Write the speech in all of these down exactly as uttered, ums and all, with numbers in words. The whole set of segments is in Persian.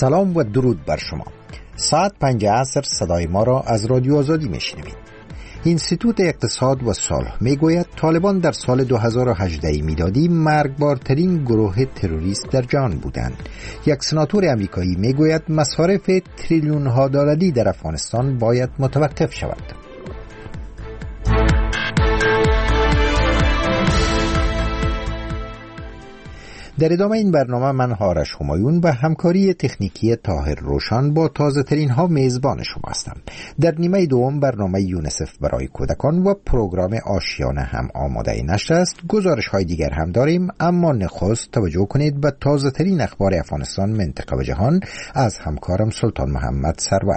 سلام و درود بر شما. ساعت پنج عصر صدای ما را از رادیو آزادی میشنوید. اینستیتوت اقتصاد و صلح میگوید طالبان در سال دو هزار و هجده میلادی مرگبارترین گروه تروریست در جهان بودند. یک سناتور آمریکایی میگوید مصارف تریلیون ها دلاری در افغانستان باید متوقف شود. در ادامه این برنامه من آرش همایون و همکاری تکنیکی طاهر روشن با تازه ترین ها میزبان شما هستم. در نیمه دوم برنامه یونیسف برای کودکان و پروگرام آشیانه هم آماده نشر است. گزارش های دیگر هم داریم، اما نخست توجه کنید به تازه ترین اخبار افغانستان، منطقه و جهان از همکارم سلطان محمد سرور.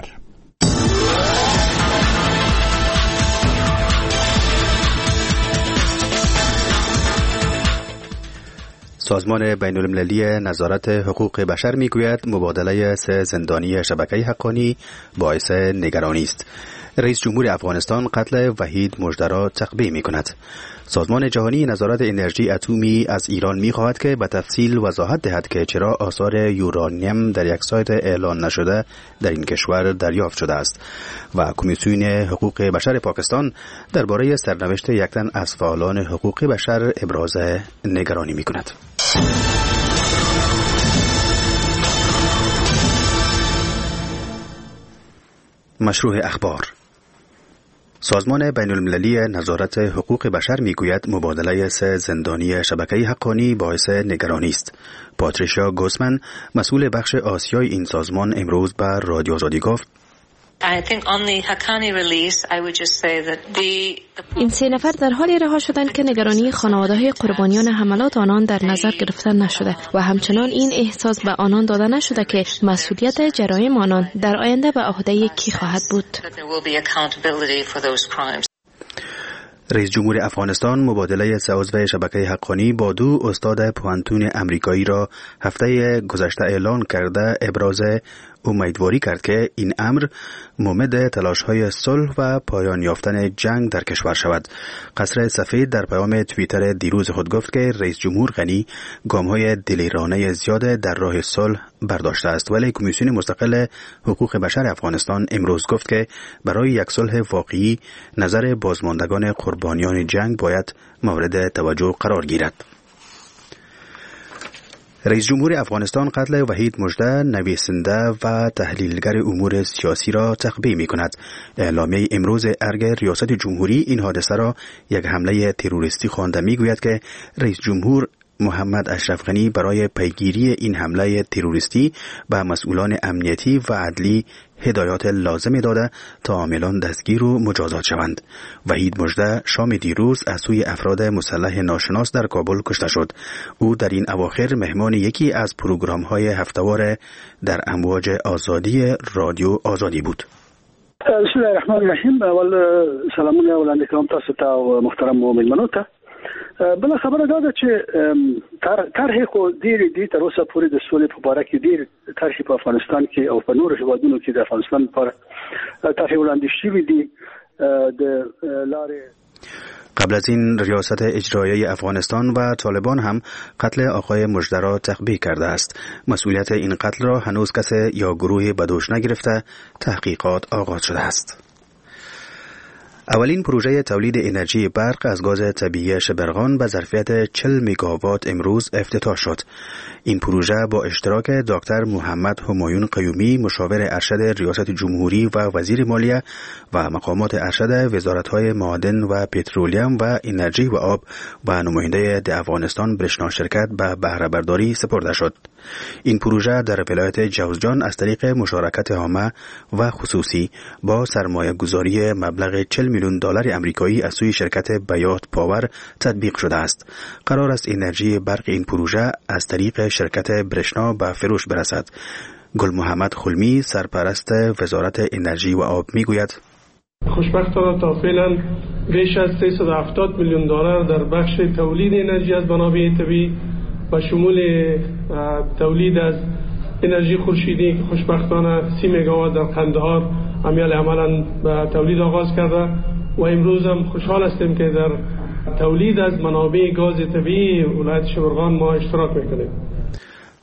سازمان بین‌المللی نظارت حقوق بشر میگوید مبادله سه زندانی شبکه حقانی باعث نگرانی است. رئیس جمهور افغانستان قتل وحید مژده را تقبیح می‌کند. سازمان جهانی نظارت انرژی اتمی از ایران می‌خواهد که به تفصیل وضاحت دهد که چرا آثار یورانیم در یک سایت اعلان نشده در این کشور دریافت شده است. و کمیسیون حقوق بشر پاکستان درباره سرنوشت یک تن از فعالان حقوق بشر ابراز نگرانی می‌کند. مشروع اخبار. سازمان بین‌المللی نظارت حقوق بشر میگوید مبادله سه زندانی شبکه حقانی باعث نگرانی است. پاتریشیا گوسمن مسئول بخش آسیای این سازمان امروز به رادیو آزادی گفت این سه نفر در حالی رها شدند که نگرانی خانواده‌های قربانیان حملات آنان در نظر گرفته نشده و همچنان این احساس به آنان داده نشده که مسئولیت جرایم آنان در آینده به عهده کی خواهد بود. رئیس جمهور افغانستان مبادله سه عضو شبکه حقانی با دو استاد پوهنتون امریکایی را هفته گذشته اعلان کرده ابراز امیدواری کرد که این امر مومد تلاش‌های صلح و پایان یافتن جنگ در کشور شود. قصر سفید در پیام توییتر دیروز خود گفت که رئیس جمهور غنی گام‌های دلیرانه زیاد در راه صلح برداشته است، ولی کمیسیون مستقل حقوق بشر افغانستان امروز گفت که برای یک صلح واقعی نظر بازماندگان قربانیان جنگ باید مورد توجه قرار گیرد. رئیس جمهور افغانستان قتل وحید مژده نویسنده و تحلیلگر امور سیاسی را تقبیح می‌کند. اعلامیه امروز ارگ ریاست جمهوری این حادثه را یک حمله تروریستی خوانده می‌گوید که رئیس جمهور محمد اشرف غنی برای پیگیری این حمله تروریستی به مسئولان امنیتی و عدلی هدایات لازم داده تا عاملان دستگیر و مجازات شوند. وحید مژده شام دیروز از سوی افراد مسلح ناشناس در کابل کشته شد. او در این اواخر مهمان یکی از پروگرام‌های هفته‌وار در امواج آزادی رادیو آزادی بود. بسم الله الرحمن الرحیم. اول سلامونه اولنده کوم تاسو ته او محترم مؤمنانو ته. بل خبره دا ده چې طرح خو ډېر دي تر اوسه پورې د سولې په باره کې ډېر طرحې په افغانستان کې او په نورو هېوادونو کې د افغانستان لپاره طرحې وړاندې شوي دي د لارې. قبل از این ریاست اجرایی افغانستان و طالبان هم قتل آقای مژده را تقبیح کرده است. مسئولیت این قتل را هنوز کسی یا گروهی به دوش نگرفته. تحقیقات آغاز شده است. اولین پروژه تولید انرژی برق از گاز طبیعی شبرغان به ظرفیت چهل مگاوات امروز افتتاح شد. این پروژه با اشتراک دکتر محمد همایون قیومی مشاور ارشد ریاست جمهوری و وزیر مالیه و مقامات ارشد وزارت‌های معادن و پترولیم و انرژی و آب و نماینده د افغانستان برشنا شرکت به بهره برداری سپرده شد. این پروژه در ولایت جوزجان از طریق مشارکت عامه و خصوصی با سرمایه گذاری مبلغ چهل میلیون دلار آمریکایی از سوی شرکت بیات پاور تطبیق شده است. قرار است انرژی برق این پروژه از طریق شرکت برشنا به فروش برسد. گل محمد خلمی سرپرست وزارت انرژی و آب میگوید خوشبختانه تا فعلا بیش از سیصد و هفتاد میلیون دلار در بخش تولید انرژی از منابع طبیعی و شمول تولید از انرژی خورشیدی که خوشبختانه سی مگاوات در قندهار عمل عملا به تولید آغاز کرده و امروز هم خوشحال هستیم که در تولید از منابع گاز طبیعی ولایت شبرغان ما اشتراک میکنیم.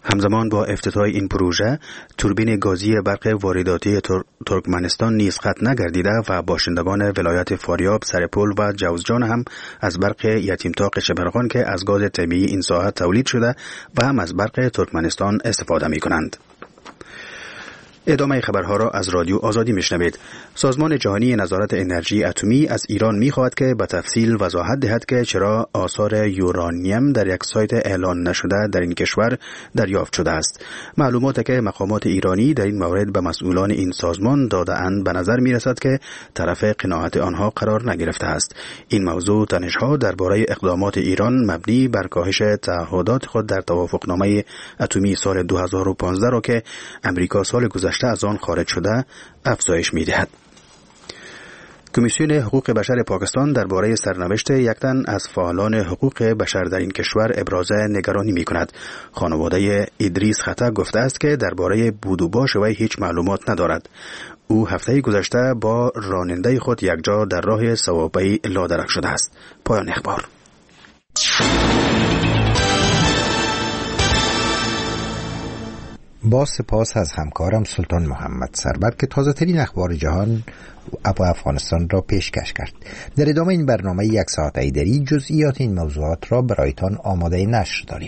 همزمان با افتتاح این پروژه، توربین گازی برق وارداتی تر... ترکمنستان نیز قطع نگردیده و باشندگان ولایت فاریاب، سرپل و جوزجان هم از برق یتیمتاق شبرغان که از گاز طبیعی این ساعت تولید شده و هم از برق ترکمنستان استفاده می کنند. ادامه خبرها را از رادیو آزادی میشنوید. سازمان جهانی نظارت انرژی اتمی از ایران میخواهد که به تفصیل وضاحت دهد که چرا آثار یورانیم در یک سایت اعلان نشده در این کشور دریافت شده است. معلوماتی که مقامات ایرانی در این مورد به مسئولان این سازمان داده اند به نظر میرسد که طرف قناعت آنها قرار نگرفته است. این موضوع تنش‌ها درباره اقدامات ایران مبنی بر کاهش تعهدات خود در توافقنامه اتمی سال دو هزار و پانزده را که امریکا سال گذشته از آن خارج شده افزایش می‌دهد. کمیسیون حقوق بشر پاکستان درباره سرنوشت یک تن از فعالان حقوق بشر در این کشور ابراز نگرانی می‌کند. خانواده ادریس خطا گفته است که درباره بود و باش وی هیچ معلومات ندارد. او هفته گذشته با راننده خود یکجا در راه صوابی لادرک شده است. پایان اخبار. با سپاس از همکارم سلطان محمد سربر که تازه ترین اخبار جهان و افغانستان را پیشکش کرد. در ادامه این برنامه یک ساعت ایدری جزئیات این موضوعات را برایتان آماده نشر داریم.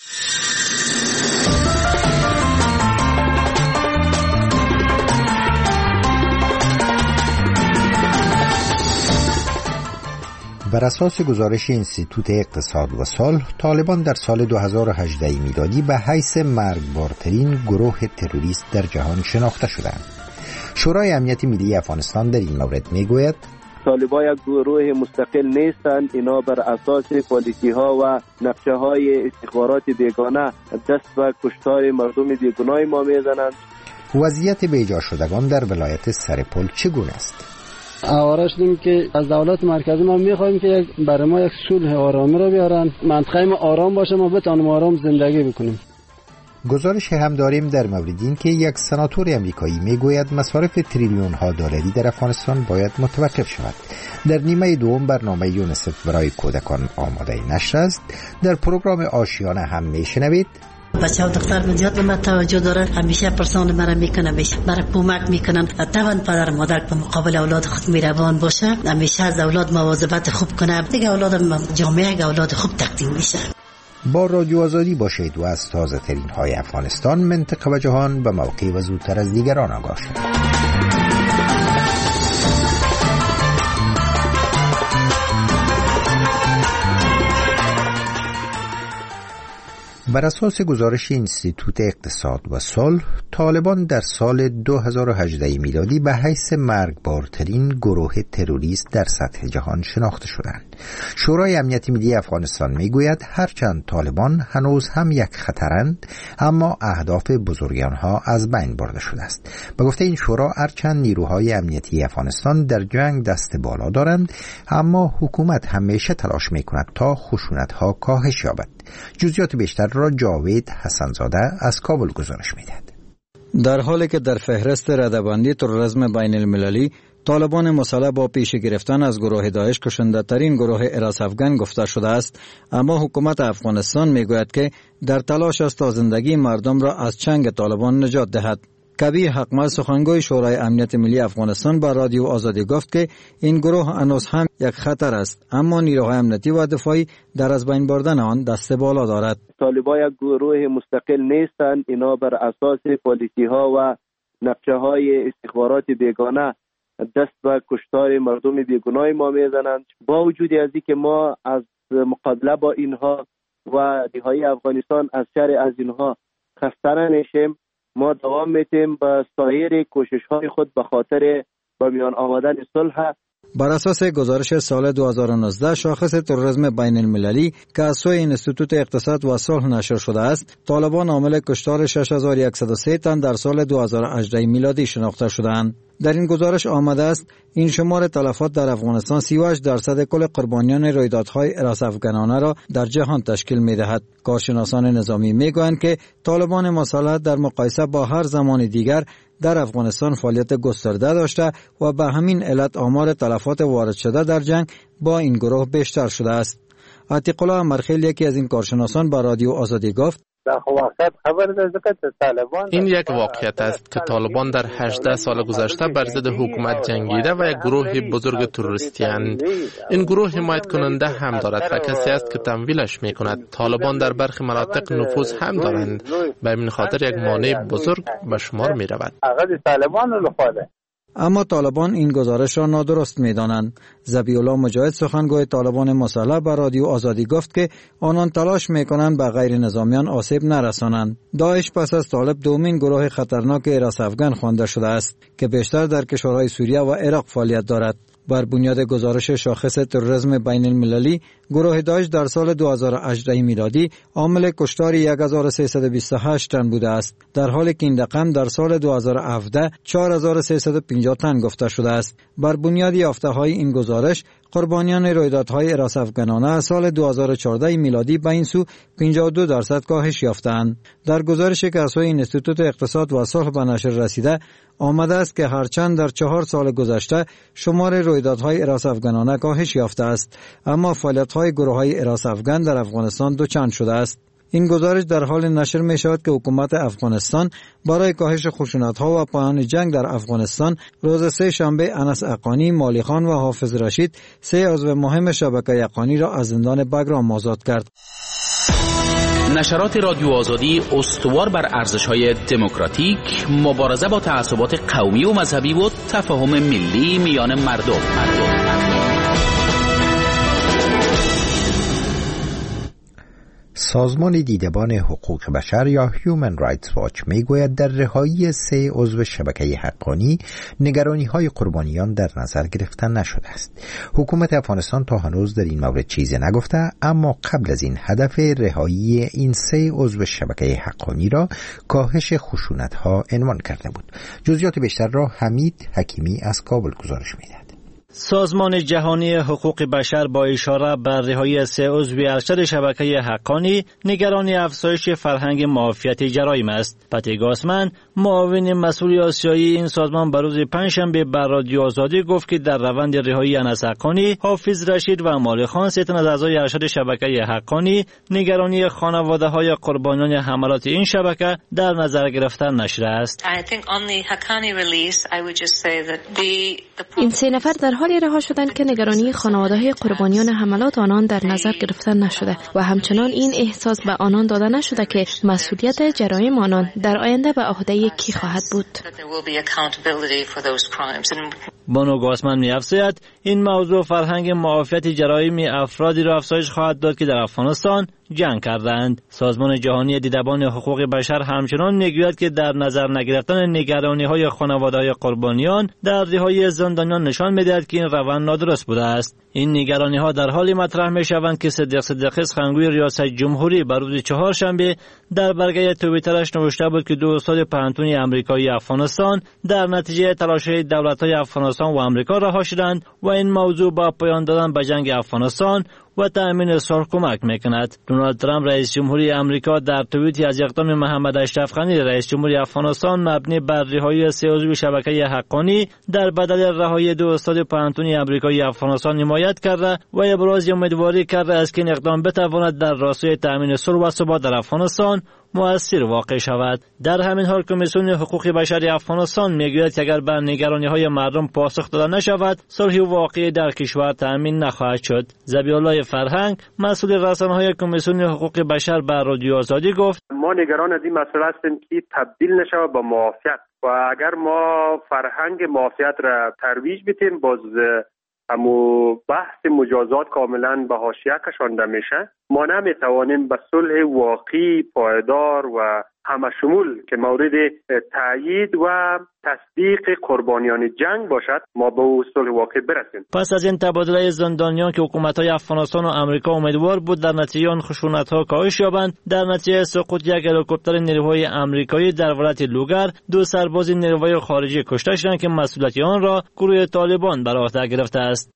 بر اساس گزارش انستیتوت اقتصاد و صلح، طالبان در سال دو هزار و هجده میلادی به حیث مرگبارترین گروه تروریست در جهان شناخته شدند. شورای امنیت ملی افغانستان در این مورد میگوید طالبان یک گروه مستقل نیستند. اینا بر اساس پالیسی ها و نقشه های استخبارات بیگانه دست به کشتار مردم بیگناه ما میزنند. وضعیت بیجا شدگان در ولایت سرپل چگونه است؟ آواره شدیم که از دولت مرکزی ما میخوایم که برای ما یک صلح آرامی را بیارن، منطقه ما آرام باشه، ما بتونیم آرام زندگی بکنیم. گزارش هم داریم در مورد این که یک سناتور امریکایی میگوید مصارف تریلیون ها دلاری در افغانستان باید متوقف شود. در نیمه دوم برنامه یونسف برای کودکان آماده نشر است. در پروگرام آشیانه هم میشنوید بچه ها دختر من زیاد به من توجه دارن، همیشه پرسان مرا میکنن، مرا کمک میکنن. طبعا پدر مادر به مقابل اولاد خود میروان باشه، همیشه از اولاد مواظبت خوب کنه، دیگه اولاد جامعه اولاد خوب تقدیم میشه. با رادیو آزادی باشید و از تازه ترین های افغانستان، منطقه و جهان به موقع و زودتر از دیگران آگاه شد. بر اساس گزارش انستیتوت اقتصاد و صلح، طالبان در سال دو هزار و هجده میلادی به حیث مرگبارترین گروه تروریست در سطح جهان شناخته شدند. شورای امنیت ملی افغانستان میگوید هرچند طالبان هنوز هم یک خطرند، اما اهداف بزرگ آنها از بین برده شده است. به گفته این شورا، هرچند نیروهای امنیتی افغانستان در جنگ دست بالا دارند، اما حکومت همیشه تلاش میکند تا خشونت‌ها کاهش یابد. جزئیات بیشتر را جاوید حسنزاده از کابل گزارش میدهد. در حالی که در فهرست رده‌بندی تروریسم بین المللی طالبان مسلح با پیش گرفتن از گروه داعش کشنده ترین گروه عراق افغان گفته شده است، اما حکومت افغانستان میگوید که در تلاش است تا زندگی مردم را از چنگ طالبان نجات دهد. کبیر حقمل سخنگوی شورای امنیت ملی افغانستان با رادیو آزادی گفت که این گروه هنوز هم یک خطر است، اما نیروهای امنیتی و دفاعی در از بین بردن آن دست بالا دارد. طالبان یک گروه مستقل نیستند. اینا بر اساس پالیسی ها و نقشه های استخبارات بیگانه دست به کشتار مردم بیگناه ما میزنند. با وجود از اینکه ما از مقابله با اینها و نهایی افغانستان از شر از اینها خسته نشیم، ما دوام میتیم با سایر کوشش های خود به خاطر با میان آمدن صلح. بر اساس گزارش سال دو هزار و نوزده شاخص تروریسم بین المللی که از سوی انستیتوت اقتصاد و صلح نشر شده است، طالبان عامل کشتار شش هزار و صد و سه تن در سال دو هزار و هجده میلادی شناخته شدند. در این گزارش آمده است این شمار تلفات در افغانستان سی و هشت درصد کل قربانیان رویدادهای عراق افغانانه را در جهان تشکیل می‌دهد. کارشناسان نظامی می‌گویند که طالبان مسلح در مقایسه با هر زمان دیگر در افغانستان فعالیت گسترده داشته و به همین علت آمار تلفات وارد شده در جنگ با این گروه بیشتر شده است. عتیق الله مرخیل یکی از این کارشناسان با رادیو آزادی گفت این یک واقعیت است که طالبان در هجده سال گذشته بر ضد حکومت جنگیده و یک گروه بزرگ تروریستی اند. این گروه حمایت کننده هم دارد و کسی است که تمویلش می کند. طالبان در برخی مناطق نفوذ هم دارند، به این خاطر یک مانع بزرگ به شمار می رود. اما طالبان این گزارش را نادرست می دانند. ذبیح الله مجاهد سخنگوی طالبان مسلح به رادیو آزادی گفت که آنان تلاش می کنند به غیر نظامیان آسیب نرسانند. داعش پس از طالب دومین گروه خطرناک حراس افغان خوانده شده است که بیشتر در کشورهای سوریه و عراق فعالیت دارد. بر بنیاد گزارش شاخص تروریسم بین المللی، گروه داعش در سال دو هزار و هجده میلادی عامل کشتار یک هزار و سیصد و بیست و هشت تن بوده است، در حالی که این رقم در سال دو هزار و هفده چهار هزار و سیصد و پنجاه تن گفته شده است. بر بنیاد یافته‌های این گزارش، قربانیان رویدادهای حراس افغانانه سال دو هزار و چهارده میلادی به این سو پنجاه و دو درصد کاهش یافتند. در گزارشی که از سوی اینستیتوت اقتصاد و صلح به نشر رسیده آمده است که هرچند در چهار سال گذشته شمار رویدادهای حراس افغانانه کاهش یافته است، اما فعالیت‌های گروه‌های حراس افغان در افغانستان دوچند شده است. این گزارش در حال نشر می شود که حکومت افغانستان برای کاهش خشونت‌ها و پایان جنگ در افغانستان روز سه شنبه انس اقانی، مالی خان و حافظ رشید، سه عضو مهم شبکه اقانی را از زندان بگرام آزاد کرد. نشرات رادیو آزادی استوار بر ارزش‌های دموکراتیک، مبارزه با تعصبات قومی و مذهبی و تفاهم ملی میان مردم. مردم. سازمان دیدبان حقوق بشر یا هیومن رایتس واچ میگوید در رهایی سه عضو شبکه حقانی نگرانی‌های قربانیان در نظر گرفته نشده است. حکومت افغانستان تا هنوز در این مورد چیزی نگفته، اما قبل از این هدف رهایی این سه عضو شبکه حقانی را کاهش خشونت‌ها عنوان کرده بود. جزئیات بیشتر را حمید حکیمی از کابل گزارش می‌دهد. سازمان جهانی حقوق بشر با اشاره بر رهایی سه عضو ارشد شبکه حقانی نگران افزایش فرهنگ معافیت جرایم است. پتی گاسمن، معاون مسئول آسیایی این سازمان بر روز پنجشنبه بر رادیو آزادی گفت که در روند رهایی انس حقانی، حافظ رشید و مالی خان، سه تن از اعضای ارشد شبکه حقانی، نگرانی خانواده‌های قربانیان حملات این شبکه در نظر گرفته نشده است. این سه نفر در حالی رها شدند که نگرانی خانواده‌های قربانیان حملات آنان در نظر گرفته نشده و همچنان این احساس به آنان داده نشده که مسئولیت جرایم آنان در آینده به عهده کی خواهد بود. بانو گاسمن می‌افزاید این موضوع فرهنگ معافیت جرایم افرادی را افزایش خواهد داد که در افغانستان جنگ کردند. سازمان جهانی دیدبان حقوق بشر همچنان میگوید که در نظر نگرفتن نگرانی‌های خانواده‌های قربانیان در رهایی زندانیان نشان می‌دهد که این روند نادرست بوده است. این نگرانی‌ها در حالی مطرح می‌شوند که صدیق صدیقی، سخنگوی ریاست جمهوری، بر روز چهارشنبه در برگه توییترش نوشته بود که دو استاد پانتونی آمریکایی افغانستان در نتیجه تلاش‌های دولت‌های افغانستان و آمریکا رها شدند و این موضوع با پایان دادن به جنگ افغانستان و تأمین صلح کمک میکند. دونالد ترامپ رئیس جمهوری آمریکا در توییتی از اقدام محمد اشرف غنی رئیس جمهوری افغانستان مبنی بر رهایی سه عضو شبکه حقانی در بدل رهایی دو استاد پانتونی آمریکایی افغانستان حمایت کرده و ابراز امیدواری کرده است که این اقدام بتواند در راستای تأمین صلح و ثبات در افغانستان مؤثر واقع شود. در همین حال کمیسیون حقوق بشر افغانستان میگوید که اگر به نگرانی‌های مردم پاسخ داده نشود، صلح واقعی در کشور تأمین نخواهد شد. ذبیح الله فرهنگ، مسئول رسانه‌های کمیسیون حقوق بشر به رادیو آزادی گفت: ما نگران از این مسئله هستیم که تبدیل نشود به معافیت و اگر ما فرهنگ معافیت را ترویج بدیم، باز اما بحث مجازات کاملا به حاشیه کشانده میشه. ما نمیتوانیم به صلح واقعی، پایدار و همشمول که مورد تأیید و تصدیق قربانیان جنگ باشد، ما به صلح واقعی برسیم. پس از این تبادله زندانیان که حکومت‌های افغانستان و آمریکا امیدوار بود در نتیجه آن خشونت‌ها کاهش یابند، در نتیجه سقوط یک هلیکوپتر نیروهای آمریکایی در ولایت لوگر، دو سرباز نیروهای خارجی کشته شدند که مسئولیت آن را گروه طالبان بر عهده گرفته است.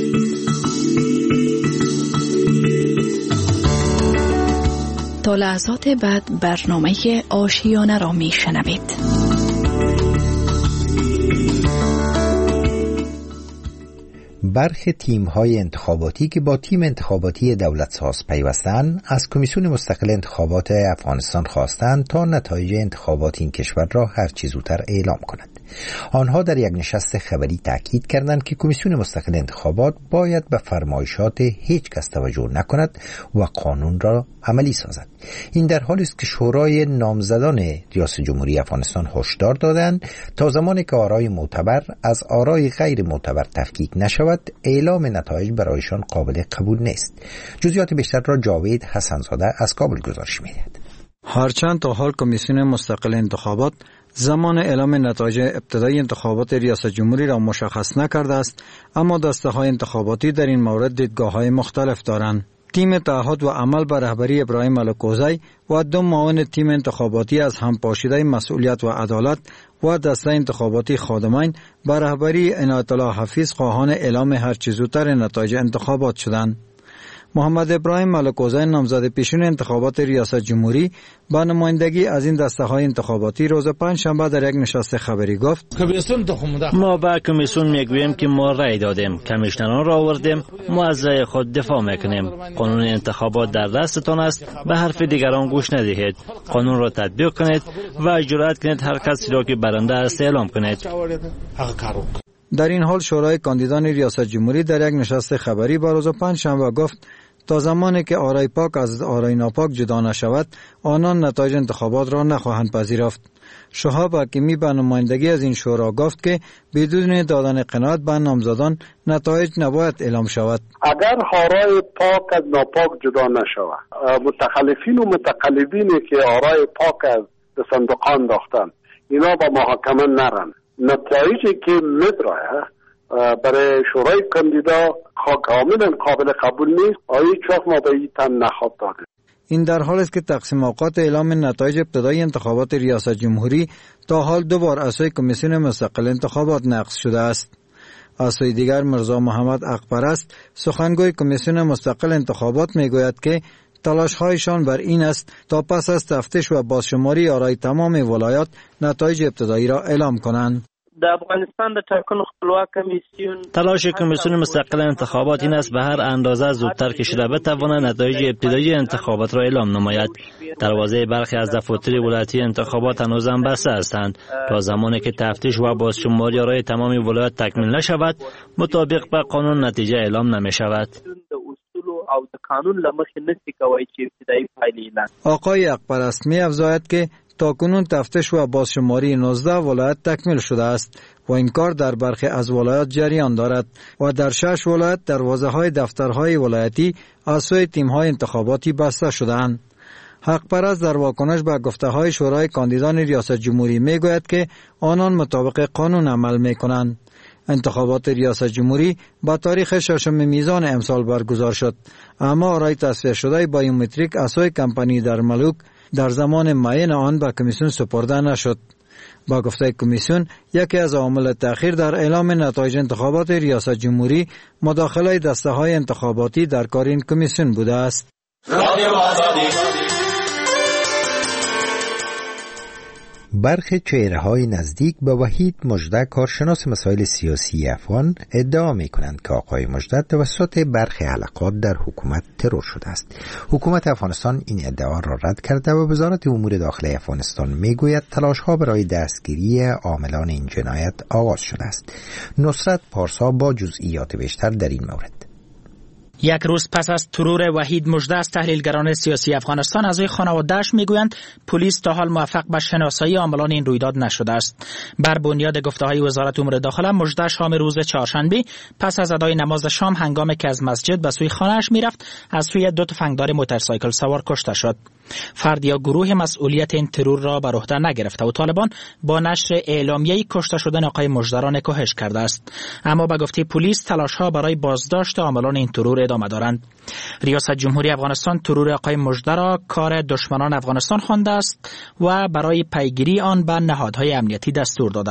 تا لحظات بعد برنامه آشیانه را می شنوید. برخی تیم‌های انتخاباتی که با تیم انتخاباتی دولت ساز پیوستند از کمیسیون مستقل انتخابات افغانستان خواستند تا نتایج انتخابات این کشور را هر چه زودتر اعلام کند. آنها در یک نشست خبری تاکید کردند که کمیسیون مستقل انتخابات باید به فرمایشات هیچ کس توجه نکند و قانون را عملی سازد. این در حالی است که شورای نامزدان ریاست جمهوری افغانستان هشدار دادند تا زمانی که آرای معتبر از آرای غیر معتبر تفکیک نشود، اعلام نتایج برایشان قابل قبول نیست. جزئیات بیشتر را جاوید حسنزاده از کابل گزارش می‌دهد. هرچند تا حال کمیسیون مستقل انتخابات زمان اعلام نتایج ابتدایی انتخابات ریاست جمهوری را مشخص نکرده است، اما دسته‌های انتخاباتی در این مورد دیدگاه‌های مختلف دارند. تیم تعهد و عمل به رهبری ابراهیم ملکوزی و دو معاون تیم انتخاباتی از همپاشیده مسئولیت و عدالت و دسته انتخاباتی خادمین به رهبری عنایت الله حفیظ خواهان اعلام هر چه زودتر نتایج انتخابات شدند. محمد ابراهیم ملکوزی نامزد پیشین انتخابات ریاست جمهوری با نمایندگی از این دسته های انتخاباتی روز پنج شنبه در یک نشست خبری گفت: ما به کمیسیون میگوییم که ما رأی دادیم، کمیشنران را آوردیم، ما از رأی خود دفاع میکنیم. قانون انتخابات در دستتان است، به حرف دیگران گوش ندهید، قانون را تطبیق کنید و جرأت کنید هر کسی را که برنده است اعلام کنید. در این حال شورای کاندیدان ریاست جمهوری در یک نشست خبری با روز پنج شنبه گفت تا زمانی که آرای پاک از آرای ناپاک جدا نشود، آنان نتایج انتخابات را نخواهند پذیرفت. شهاب حکیمی به نمایندگی از این شورا گفت که بدون دادن قناعت به نامزدان نتایج نباید اعلام شود. اگر آرای پاک از ناپاک جدا نشود، متخلفین و متقلبینی که آرای پاک از صندوقان داختن اینا با محاکمه نرن، نتایجی که مدرایه برای شورای کاندیدا کاملا قابل قبول نیست. آیا چاق ما به این تن نخواب داده. این در حال است که تقسیم اوقات اعلام نتایج ابتدایی انتخابات ریاست جمهوری تا حال دو بار از سوی کمیسیون مستقل انتخابات نقض شده است. از سوی دیگر مرزا محمد اقپرست سخنگوی کمیسیون مستقل انتخابات میگوید که تلاش‌هایشان بر این است تا پس از تفتیش و بازشماری آرای تمام ولایات نتایج ابتدایی را اعلام کنند. در افغانستان د ټاکنو خپلواک کمیسیون تلاش کمیسیون مستقل انتخابات این است به هر اندازه زودتر که شده بتواند نتایج ابتدایی انتخابات را اعلام نماید. دروازه برخی از دفاتر ولایتی انتخابات هنوز هم بسته هستند. تا زمانی که تفتیش و بازشماری آرای تمام ولایات تکمیل نشود، مطابق به قانون نتیجه اعلام نمی شود. او د قانون لمخې نشي کوي چې ابتدایي پایلې اعلان. آقای اقپرست می افزاید که تاکنون تفتیش و بازشماری نوزده ولایت تکمیل شده است و این کار در برخی از ولایات جریان دارد و در شش ولایت دروازه های دفترهای ولایتی از سوی تیم های انتخاباتی بسته شده‌اند. حقپرست در واکنش به گفته های شورای کاندیدان ریاست جمهوری می گوید که آنان مطابق قانون عمل می کنند. انتخابات ریاست جمهوری با تاریخ ششم میزان امسال برگزار شد، اما آرای تصفیه شده بایومتریک از سوی کمپانی در ملوک در زمان معین آن به کمیسیون سپرده نشد. با گفته کمیسیون یکی از عوامل تأخیر در اعلام نتایج انتخابات ریاست جمهوری مداخله دسته های انتخاباتی در کار این کمیسیون بوده است. برخی چهره‌های نزدیک به وحید مژده کارشناس مسائل سیاسی افغان ادعا می‌کنند که آقای مژده توسط برخی حلقات در حکومت ترور شده است. حکومت افغانستان این ادعا را رد کرده و وزارت امور داخلی افغانستان میگوید تلاش‌ها برای دستگیری عاملان این جنایت آغاز شده است. نصرت پارسا با جزئیات بیشتر در این مورد. یک روز پس از ترور وحید مژده از تحلیلگران سیاسی افغانستان، اعضای خانواده‌اش میگویند پلیس تا حال موفق به شناسایی عاملان این رویداد نشده است. بر بنیاد گفته‌های وزارت امور داخله، مژده شام روز چهارشنبه پس از ادای نماز شام هنگامی که از مسجد به سوی خانه‌اش میرفت، از سوی دو تفنگدار موتورسایکل سوار کشته شد. فرد یا گروه مسئولیت این ترور را بر عهده نگرفته و طالبان با نشر اعلامیه کشته شدن آقای مژده را نکوهش کرده است. اما به گفته پلیس تلاش‌ها برای بازداشت عاملان این ترور ادامه دارند. ریاست جمهوری افغانستان ترور آقای مژده را کار دشمنان افغانستان خوانده است و برای پیگیری آن به نهادهای امنیتی دستور داده است.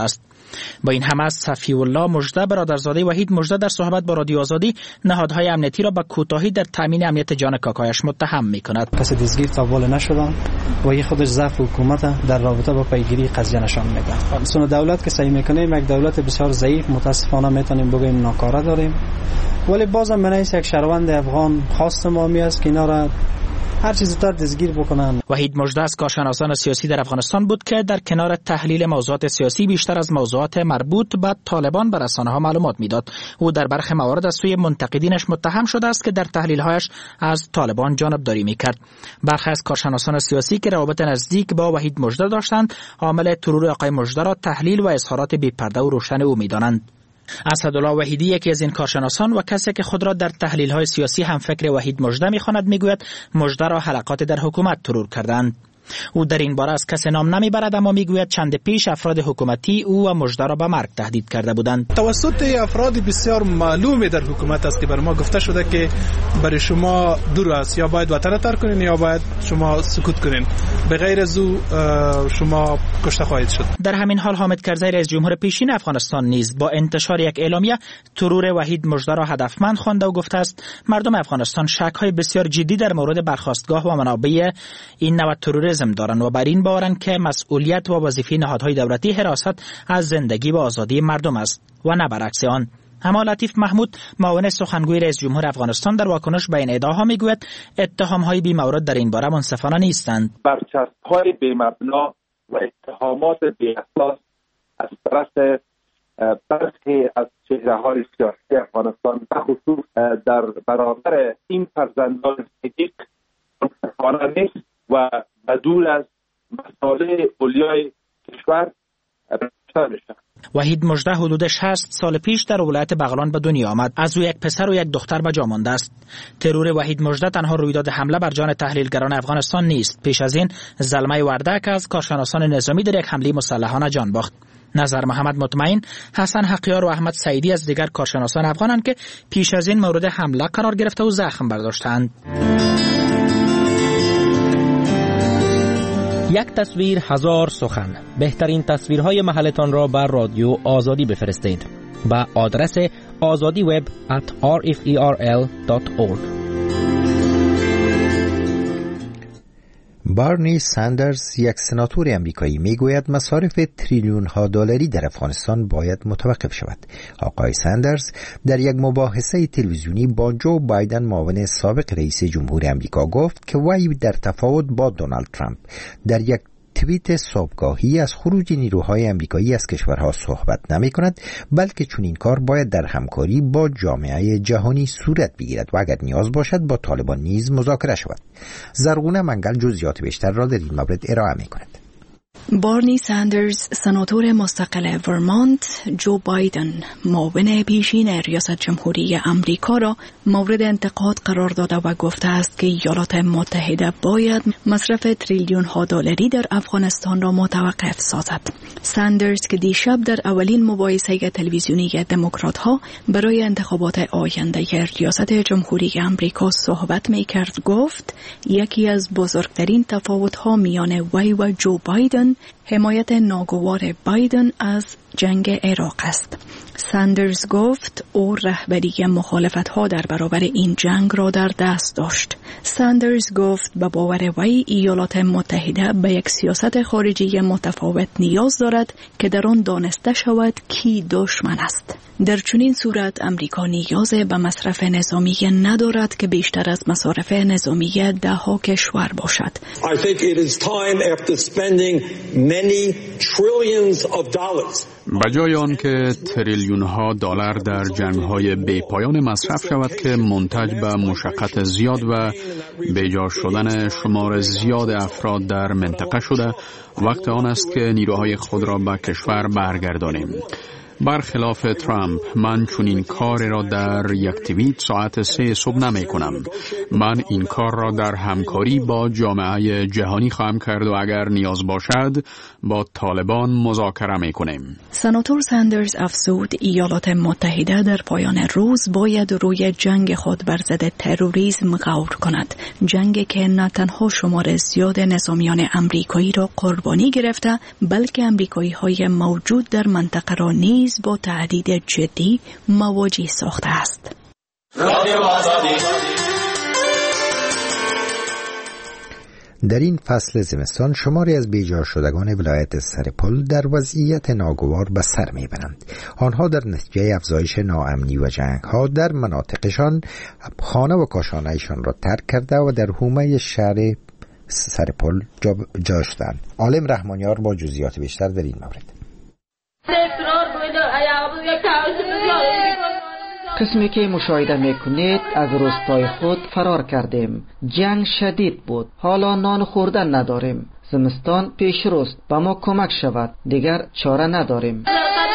با این همه صفی الله مژده برادرزاده وحید مژده در صحبت با رادیو آزادی نهادهای امنیتی را به کوتاهی در تامین امنیت جان کاکایش متهم می‌کند. کسی دستگیر تا بالا نشدن و این خودش ضعف حکومت در رابطه با پیگیری قضیه نشان میده. مسئول دولت که سعی میکنه یک دولت بسیار ضعیف متاسفانه میتونیم بگیم ناکاره داریم، ولی بازم من یک شهروند افغان خواست ما می است که اینا را هر چیز زودتر دستگیر بکنن. وحید مژده از کارشناسان سیاسی در افغانستان بود که در کنار تحلیل موضوعات سیاسی بیشتر از موضوعات مربوط به طالبان به رسانه‌ها معلومات میداد. او در برخی موارد از سوی منتقدینش متهم شده است که در تحلیل‌هایش از طالبان جانبداری میکرد. برخی از کارشناسان سیاسی که روابط نزدیک با وحید مژده داشتند، عامل ترور آقای مژده را تحلیل و اظهارات بی‌پرده و روشن او میدانند. اسدالله وحیدی یکی از این کارشناسان و کسی که خود را در تحلیل‌های سیاسی هم فکر وحید مژده می‌خواند میگوید مژده را حلقات در حکومت ترور کردند. او در این باره از کسی نام نمیبرد، اما میگوید چند پیش افراد حکومتی او و مژده را به مرگ تهدید کرده بودند. توسط افراد بسیار معلوم در حکومت است که بر ما گفته شده که برای شما دور است، یا باید وطن ترک کنین یا باید شما سکوت کنین، به غیر از او شما کشته خواهید شد. در همین حال حامد کرزی رئیس جمهور پیشین افغانستان نیز با انتشار یک اعلامیه ترور وحید مژده را هدفمند خوانده و گفته است مردم افغانستان شک‌های بسیار جدی در مورد برخاستگاه و منابع این نوع ترور دارند و بر این باورند که مسئولیت و وظیفه نهادهای دولتی حراست از زندگی و آزادی مردم است و نه برعکس آن. اما لطیف محمود معاون سخنگوی رئیس جمهور افغانستان در واکنش به این ادعاها میگوید اتهام‌های بی‌مورد در این باره منصفانه نیستند. برچسب‌های بی‌مبنا و اتهامات بی‌اساس از طرف برخی از چهره‌های سیاسی افغانستان به خصوص در برابر این فرزندان صدیق منصفانه نیست و بدون از مسائل اولیای کشور رفتار میشه. وحید مژده حدود شصت سال پیش در ولایت بغلان به دنیا آمد. از او یک پسر و یک دختر به جا مانده است. ترور وحید مژده تنها رویداد حمله بر جان تحلیلگران افغانستان نیست. پیش از این زلمه وردک از کارشناسان نظامی در یک حمله مسلحانه جان باخت. نظر محمد مطمئن، حسن حقیار و احمد سعیدی از دیگر کارشناسان افغانند که پیش از این مورد حمله قرار گرفته و زخم برداشتند. یک تصویر هزار سخن. بهترین تصویرهای محلتان را بر رادیو آزادی بفرستید با آدرس آزادی وب ات آر اف ای آر ال دات اورگ. بارنی ساندرز، یک سناتور امریکایی، میگوید مصارف تریلیون ها دلاری در افغانستان باید متوقف شود. آقای ساندرز در یک مباحثه تلویزیونی با جو بایدن معاون سابق رئیس جمهور امریکا گفت که وی در تفاوت با دونالد ترامپ در یک توییت صبحگاهی از خروج نیروهای امریکایی از کشورها صحبت نمی کند، بلکه چون این کار باید در همکاری با جامعه جهانی صورت بگیرد و اگر نیاز باشد با طالبان نیز مذاکره شود. زرغونه منگل جزئیات بیشتر را در این مورد ارائه می کند. بارنی ساندرز، سناتور مستقل ورمانت، جو بایدن، معاون پیشین ریاست جمهوری امریکا را مورد انتقاد قرار داده و گفته است که ایالات متحده باید مصرف تریلیون ها دلاری در افغانستان را متوقف سازد. ساندرز که دیشب در اولین مباحثه تلویزیونی دموکرات ها برای انتخابات آینده ریاست جمهوری امریکا صحبت می کرد گفت یکی از بزرگترین تفاوت ها میان وی و جو بایدن حمایت ناگوار بایدن از جنگ عراق است. ساندرز گفت او رهبری مخالفت ها در برابر این جنگ را در دست داشت. ساندرز گفت به باور وی ایالات متحده به یک سیاست خارجی متفاوت نیاز دارد که در آن دانسته شود کی دشمن است. در چنین صورت امریکا نیاز به مصرف نظامی ندارد که بیشتر از مصارف نظامی ده ها کشور باشد. I think it is time after spending many trillions of dollars بجای آن که تریلیون ها دلار در جنگ های بی پایان مصرف شود که منتج به مشقت زیاد و بیجا شدن شمار زیاد افراد در منطقه شده، وقت آن است که نیروهای خود را به کشور برگردانیم. برخلاف ترامپ من چنین کار را در یک توییت ساعت سه صبح نمی کنم. من این کار را در همکاری با جامعه جهانی خواهم کرد و اگر نیاز باشد با طالبان مذاکره می کنیم. سناتور ساندرز افزود ایالات متحده در پایان روز باید روی جنگ خود بر ضد تروریسم غور کند. جنگی که نه تنها شمار زیاد نظامیان امریکایی را قربانی گرفته بلکه امریکایی های موجود در منطقه را نیز با تهدید جدی مواجه ساخته است. در این فصل زمستان شماری از بیجا شدگان ولایت سرپل در وضعیت ناگوار به سر میبرند. آنها در نتیجه افزایش ناامنی و جنگ‌ها در مناطقشان خانه و کاشانه‌شان را ترک کرده و در حومه شهر سرپل جا شدند. عالم رحمانیار با جزئیات بیشتر در این مورد. قسمی که مشاهده میکنید از روستای خود فرار کردیم. جنگ شدید بود. حالا نان خوردن نداریم. زمستان پیش روست. به ما کمک شود. دیگر چاره نداریم.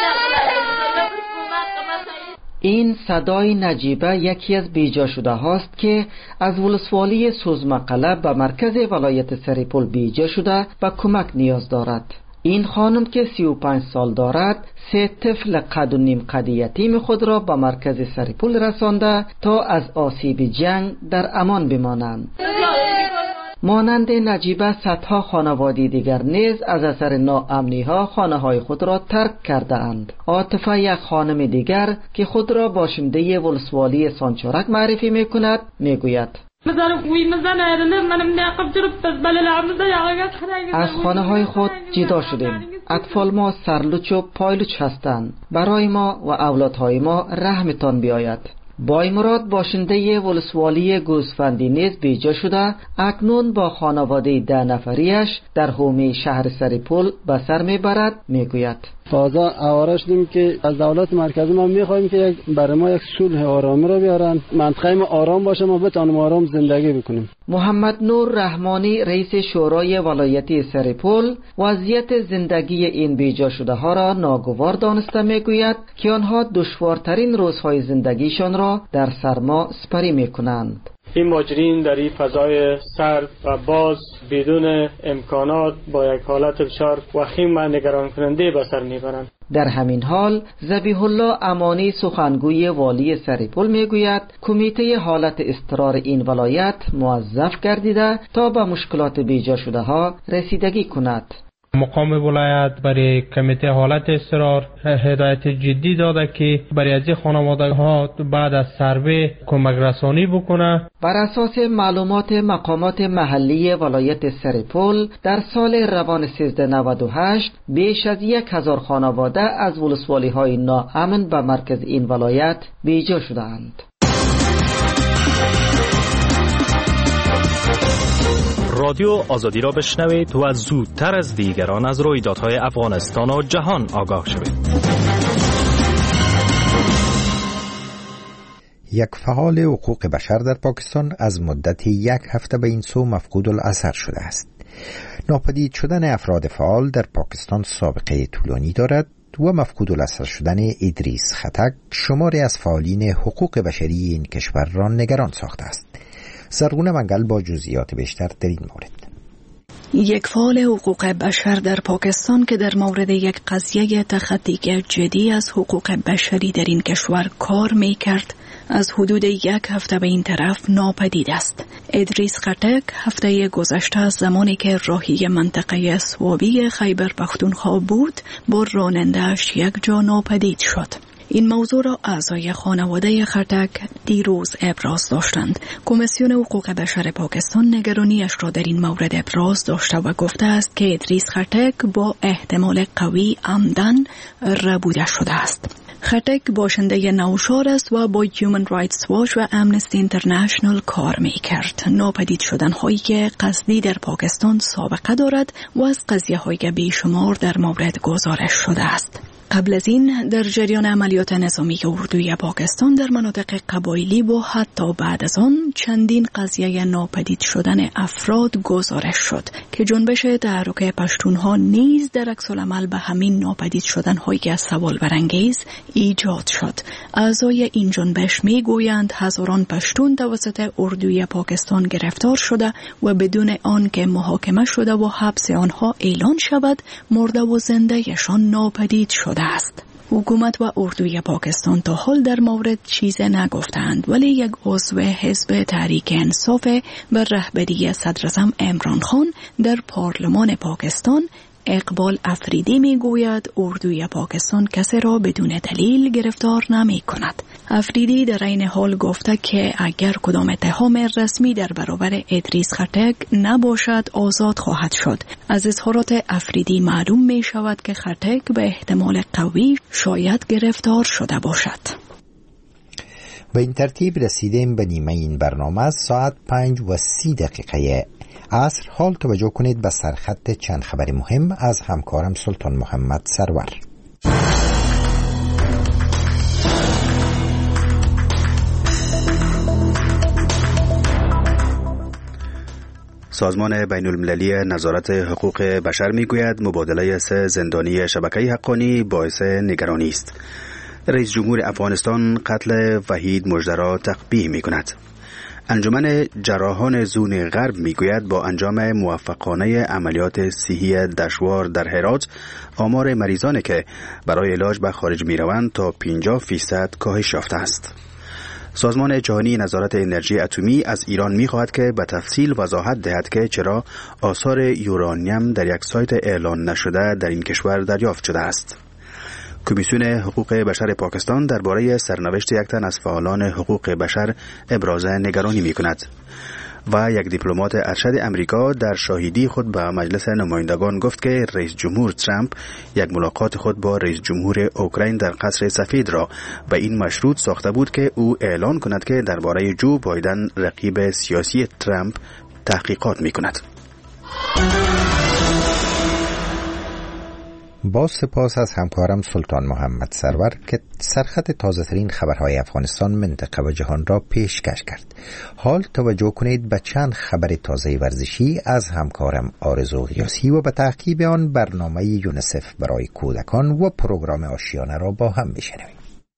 این صدای نجیبه یکی از بیجا شده هاست که از ولسوالی سوزمقله به مرکز ولایت سرپل بیجا شده و کمک نیاز دارد. این خانم که سی و پنج سال دارد سه طفل قد و نیم قد یتیم خود را به مرکز سرپل رسانده تا از آسیب جنگ در امان بمانند. مانند نجیبه صدها خانواده دیگر نیز از اثر ناامنی ها خانه های خود را ترک کرده اند. عاطفه یک خانم دیگر که خود را باشنده ولسوالی سانچارک معرفی می کند می گوید از خانه های خود جدا شدیم. اطفال ما سرلوچ و پایلوچ هستند. برای ما و اولادهای ما رحمتان بیاید. بای مراد باشنده ولسوالی گوسفندی نیز بیجا شده اکنون با خانواده ده نفریش در حومه شهر سرپل به سر میبرد. میگوید تازه آواره شدیم که از دولت مرکزی ما میخوایم که برای ما یک صلح آرامی را بیارن، منطقه ما آرام باشه، ما بتونیم آرام زندگی بکنیم. محمد نور رحمانی رئیس شورای ولایتی سرپل وضعیت زندگی این بیجا شده ها را ناگوار دانسته میگوید که آنها دشوارترین روزهای زندگیشان را در سرما سپری میکنند. این مهاجرین در این فضای سرد و باز بدون امکانات با یک حالت فشار وخیم و نگران کننده به سر میبرند. در همین حال ذبیح الله امانی سخنگوی والی سرپل میگوید کمیته حالت اضطرار این ولایت موظف گردیده تا به مشکلات بیجا شده ها رسیدگی کند. مقام ولایت برای کمیته حالت اضطرار هدایت جدی داده که برای از خانواده ها بعد از سروی کمک رسانی بکنه. بر اساس معلومات مقامات محلی ولایت سرپل در سال روان سیزده نود و هشت بیش از یک هزار خانواده از ولسوالی های ناامن به مرکز این ولایت بیجا شدند. رادیو آزادی را بشنوید و زودتر از دیگران از رویدادهای افغانستان و جهان آگاه شوید. یک فعال حقوق بشر در پاکستان از مدت یک هفته به این سو مفقود الاثر شده است. ناپدید شدن افراد فعال در پاکستان سابقه طولانی دارد و مفقود الاثر شدن ادریس خټک شماری از فعالین حقوق بشری این کشور را نگران ساخته است. زرغونه منگل با جزئیات بیشتر در این مورد. یک فعال حقوق بشر در پاکستان که در مورد یک قضیه تخطی جدی از حقوق بشری در این کشور کار می کرد از حدود یک هفته به این طرف ناپدید است. ادریس خټک هفته گذشته از زمانی که راهی منطقه سوابی خیبر پختونخوا بود با راننده‌اش یک جا ناپدید شد. این موضوع را اعضای خانواده خټک دیروز ابراز داشتند. کمیسیون حقوق بشر پاکستان نگرانیش را در این مورد ابراز داشته و گفته است که ادریس خټک با احتمال قوی عمدن ربوده شده است. خټک باشنده نوشهر است و با هیومن رایتس واچ و امنستی اینترنشنال کار می کرد. ناپدید شدن هایی که قصدی در پاکستان سابقه دارد و از قضیه های بیشمار در مورد گزارش شده است. قبل از این در جریان عملیات نظامی اردوی پاکستان در مناطق قبایلی و حتی بعد از آن چندین قضیه ناپدید شدن افراد گزارش شد که جنبش تحرک پشتونها نیز در عکس العمل به همین ناپدید شدن‌های از سوال برانگیز ایجاد شد. اعضای این جنبش میگویند هزاران پشتون توسط اردوی پاکستان گرفتار شده و بدون آن که محاکمه شده و حبس آنها اعلان شود مرده و زندهشان ناپدید شده است. حکومت و اردوی پاکستان تا حال در مورد چیز نگفتند، ولی یک عضو حزب تحریک انصاف و رهبری صدراعظم عمران خان در پارلمان پاکستان اقبال افریدی می گوید اردوی پاکستان کسی را بدون دلیل گرفتار نمی کند. افریدی در این حال گفته که اگر کدام اتهام رسمی در برابر ادریس خټک نباشد آزاد خواهد شد. از اظهارات افریدی معلوم می شود که خټک به احتمال قوی شاید گرفتار شده باشد. به این ترتیب رسیدیم به نیمه این برنامه. از ساعت پنج و سی دقیقه عصر حال توجه کنید به سرخط چند خبر مهم از همکارم سلطان محمد سرور. سازمان بین المللی نظارت حقوق بشر میگوید مبادله سه زندانی شبکه حقانی باعث نگرانی است. رئیس جمهور افغانستان قتل وحید مژده را تقبیح می کند. انجمن جراحان زون غرب میگوید با انجام موفقانه عملیات صحی دشوار در هرات آمار مریضانی که برای علاج به خارج میروند تا پنجاه فیصد کاهش یافته است. سازمان جهانی نظارت انرژی اتمی از ایران می‌خواهد که به تفصیل وضاحت دهد که چرا آثار یورانیم در یک سایت اعلان نشده در این کشور دریافت شده است. کمیسیون حقوق بشر پاکستان درباره سرنوشت یک تن از فعالان حقوق بشر ابراز نگرانی می‌کند و یک دیپلمات ارشد امریکا در شاهدی خود به مجلس نمایندگان گفت که رئیس جمهور ترامپ یک ملاقات خود با رئیس جمهور اوکراین در قصر سفید را به این مشروط ساخته بود که او اعلان کند که درباره جو بایدن رقیب سیاسی ترامپ تحقیقات می‌کند. با سپاس از همکارم سلطان محمد سرور که سرخط تازه ترین خبرهای افغانستان، منطقه و جهان را پیشکش کرد. حال توجه کنید به چند خبر تازه ورزشی از همکارم آرزو غیاسی و به تعقیب آن برنامه یونسف برای کودکان و پروگرام آشیانه را با هم بشنویم.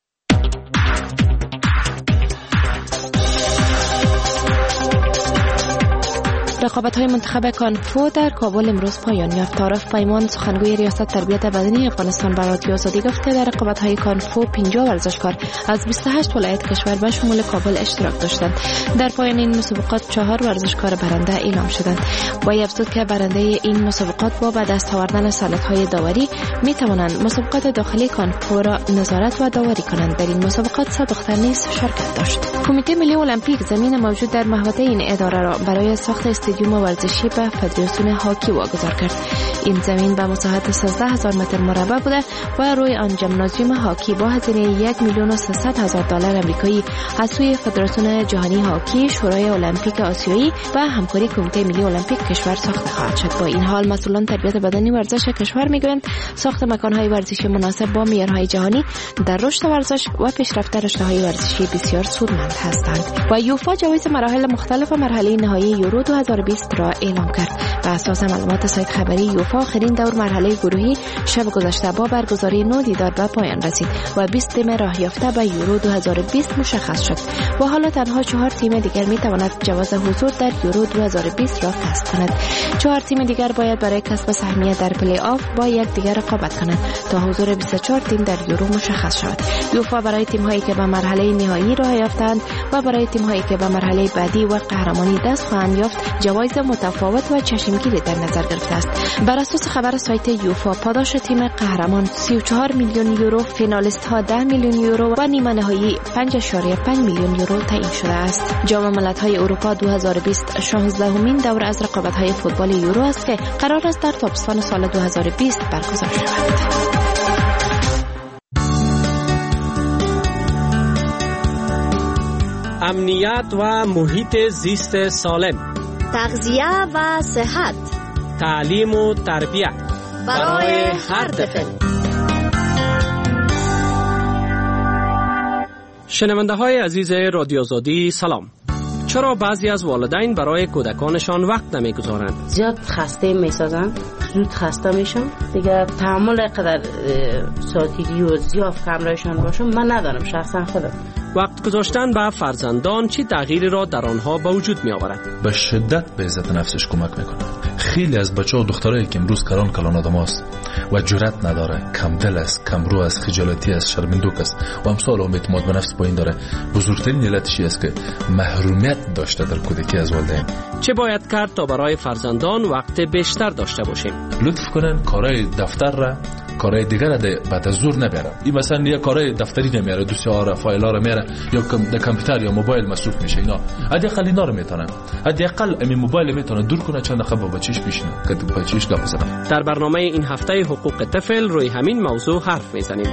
رقابت‌های منتخب کانفو در کابل امروز پایان یافت. طارق پیمان سخنگوی ریاست تربیت بدنی افغانستان به رادیو آزادی گفته در رقابت‌های کانفو پنجاه ورزشکار از بیست و هشت ولایت کشور به شمول کابل اشتراک داشتند. در پایان این مسابقات چهار ورزشکار برنده اعلام شدند. وی افزود که برنده این مسابقات با به دست آوردن سندهای داوری می‌توانند مسابقات داخلی کانفو را نظارت و داوری کنند. در این مسابقات سه دختر نیز شرکت داشت. کمیته ملی المپیک زمین موجود در محوطه این اداره را برای ساخت استادیوم ورزشی به فدراسیون هاکی واگذار کرد. این زمین به مساحت سیزده هزار متر مربع بوده و روی آن ژیمنازیوم هاکی با هزینه یک میلیون و سیصد هزار دلار آمریکایی از سوی فدراسیون جهانی هاکی، شورای المپیک آسیایی و همکاری کمیته ملی المپیک کشور ساخته خواهد شد. با این حال مسئولان تربیت بدنی ورزش کشور میگویند ساخت مکان‌های ورزشی مناسب با معیارهای جهانی در رشد ورزش و پیشرفت رشته‌های ورزشی بسیار سودمند هستند. و یوفا جوایز مراحل مختلف و مرحله نهایی یورو دو هزار و بیست را اعلام کرد. بر اساس معلومات سایت خبری یوفا آخرین دور مرحله گروهی شب گذشته با برگزاری نو دیدار به پایان رسید و بیست تیم راه یافته به یورو دو هزار و بیست مشخص شد و حالا تنها چهار تیم دیگر می تواند جواز حضور در یورو دو هزار و بیست را کسب کند. چهار تیم دیگر باید برای کسب سهمیه در پلی آف با یک دیگر رقابت کنند تا حضور بیست و چهار تیم در یورو مشخص شود. یوفا برای تیم هایی که به مرحله نهایی راه یافتند و برای تیم هایی که به مرحله بعدی و قهرمانی دست خواهند یافت جوایز متفاوت و چشمگیری در نظر گرفته است. بر اساس خبر سایت یوفا پاداش تیم قهرمان سی و چهار میلیون یورو، فینالیست ها ده میلیون یورو و نیمه نهایی پنج ممیز پنج میلیون یورو تعیین شده است. جام ملت‌های اروپا دو هزار و بیست شانزدهمین دوره از رقابت‌های فوتبال یورو است که قرار است در تابستان سال دو هزار و بیست برگزار شود. امنیت و محیط زیست سالم، تغذیه و صحت، تعلیم و تربیت برای هر طفل. شنونده های عزیز رادیو آزادی سلام. چرا بعضی از والدین برای کودکانشان وقت نمیگذارند؟ زیاد خسته میسازن، زود خسته میشن دیگه. تحمل قدر ساعتیری و زیاف کمرایشان باشم من ندارم شخصا خودم. وقت گذاشتن به فرزندان چی تغییری را در آنها به وجود می آورد؟ به شدت به عزت نفسش کمک میکنه. خیلی از بچه و دخترایی که امروز کلان کلان آدم هست و جرأت نداره، کم دل است، کم رو است، خجالتی است، شرمندوک است و امثال و اعتماد به نفس پایین داره، بزرگترین علتش است که محرومیت داشته در کودکی از والدین. چه باید کرد تا برای فرزندان وقت بیشتر داشته باشیم؟ لطف کنن کارهای دفتر را کارهای دیگر را بعد از زور نبرم. این مثلا یه کارهای دفتری نمیاره، دوسیه را فایل ها را میاره یا در کامپیوتر یا موبایل مصروف میشه. اینا حداقل اینا رو میتونن، حداقل امی موبایل میتونه دور کنه چند دقیقه با بچه‌ش بشینه که بچه‌ش گپ بزنه. در برنامه این هفته حقوق طفل روی همین موضوع حرف میزنیم.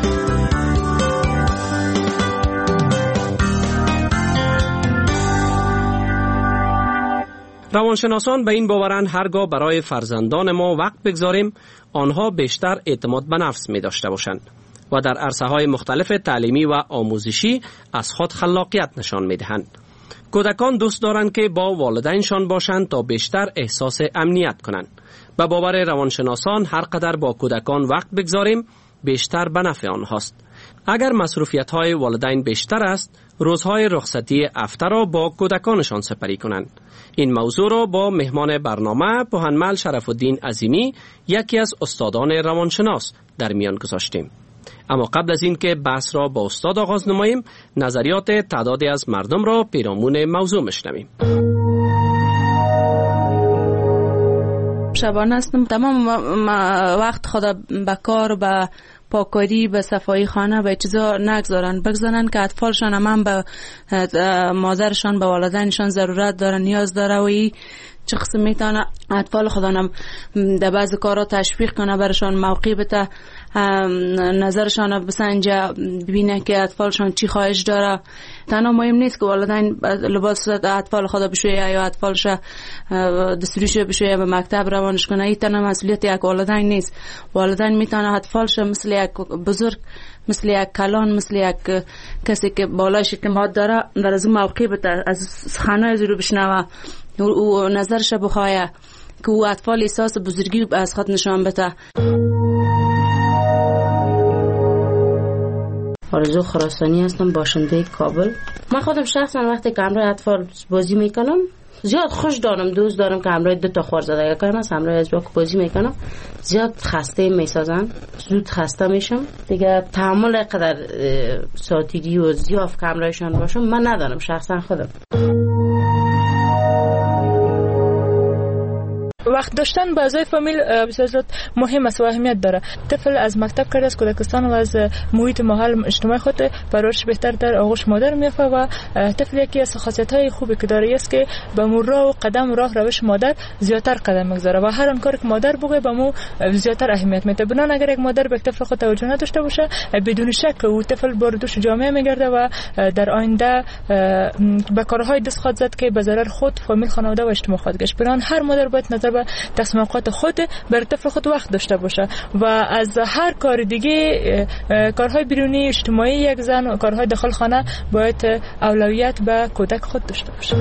روانشناسان به این باورند هرگاه برای فرزندان ما وقت بگذاریم آنها بیشتر اعتماد به نفس می داشته باشند و در عرصه های مختلف تعلیمی و آموزشی از خود خلاقیت نشان می دهند. کودکان دوست دارند که با والدینشان باشند تا بیشتر احساس امنیت کنند. به باور روانشناسان هر قدر با کودکان وقت بگذاریم بیشتر به نفع آنهاست. اگر مصروفیت های والدین بیشتر است، روزهای رخصتی هفته را با کودکانشان سپری کنند. این موضوع را با مهمان برنامه پوهنمل شرف الدین عظیمی یکی از استادان روانشناس در میان گذاشتیم. اما قبل از این که بحث را با استاد آغاز نماییم، نظریات تعدادی از مردم را پیرامون موضوع میشنویم. شبانه هستم، تمام وقت خدا به کار، به پاکاری، به صفایی خانه، به چیزا نگذارن، بگذارن که اطفالشان هم به مادرشان، به والدینشان ضرورت داره، نیاز داره و ای چه قسم میتونه اطفال خودانم در بعض کارا تشویق کنه، برشان موقع بده، نظرشان بسنجه، ببینه که اطفالشان چی خواهش داره. تنها مهم نیست که والدین لباس اطفال خدا بشویه یا اطفالش دستوریش بشویه به مکتب روانش کنه. این تنها مسئولیت یک والدین نیست. والدین میتونه اطفالش مثل یک بزرگ، مثل یک کلان، مثل یک کسی که بالایش اعتماد داره در از موقع بده، از خانه از رو بشنوه و نظرش بخواه که او اطفال احساس بزرگی از خود نشان بده. آرزو خراسانی هستم، باشنده کابل. من خودم شخصا وقتی که همراه اطفال بازی میکنم زیاد خوش دارم، دوست دارم که همراه دو تا خوار زدگی کنم، همراه از باک بازی میکنم. زیاد خسته میسازن، زود خسته میشم دیگه. تحمل قدر ساعتیری و زیاف که همراهشان باشم من ندارم شخصا خودم. وقت داشتن با اعضای فامیل بسیار مهم است و اهمیت داره. طفل از مکتب کرده، از کودکستان و از محیط ماحول اجتماعی خود پرورش بهتر در آغوش مادر میافته و طفل یکی از خاصیت‌های خوبی که داره است که به مرور و قدم راه روش مادر زیاتر قدم میگذاره و هر آن کاری که مادر بگه به مو زیاتر اهمیت میده. بنان اگر یک مادر به طفل خود توجه نداشته باشه بدون شک او طفل باردوش جامعه میگرده و در آینده به کارهای دست خود زد که به ضرر خود، فامیل، خانواده و اجتماع خود گشت. بنان هر مادر باید نظر به تصمیمات خود بر طفل خود وقت داشته باشه و از هر کار دیگه، کارهای بیرونی اجتماعی یک زن و کارهای داخل خانه باید اولویت به کودک خود داشته باشه.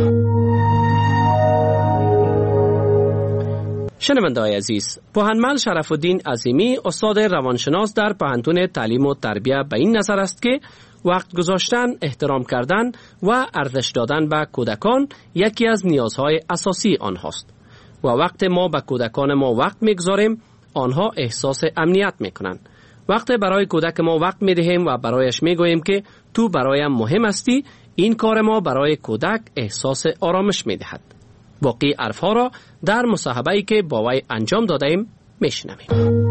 شنونده‌های عزیز، پوهنمل شرف الدین عظیمی استاد روانشناس در پوهنتون تعلیم و تربیت به این نظر است که وقت گذاشتن، احترام کردن و ارزش دادن به کودکان یکی از نیازهای اساسی آنهاست و وقت ما به کودکان ما وقت میگذاریم آنها احساس امنیت میکنن. وقت برای کودک ما وقت میدهیم و برایش میگوییم که تو برایم مهم هستی، این کار ما برای کودک احساس آرامش میدهد. باقی حرفها را در مصاحبه‌ای که با وی انجام دادیم میشنویم.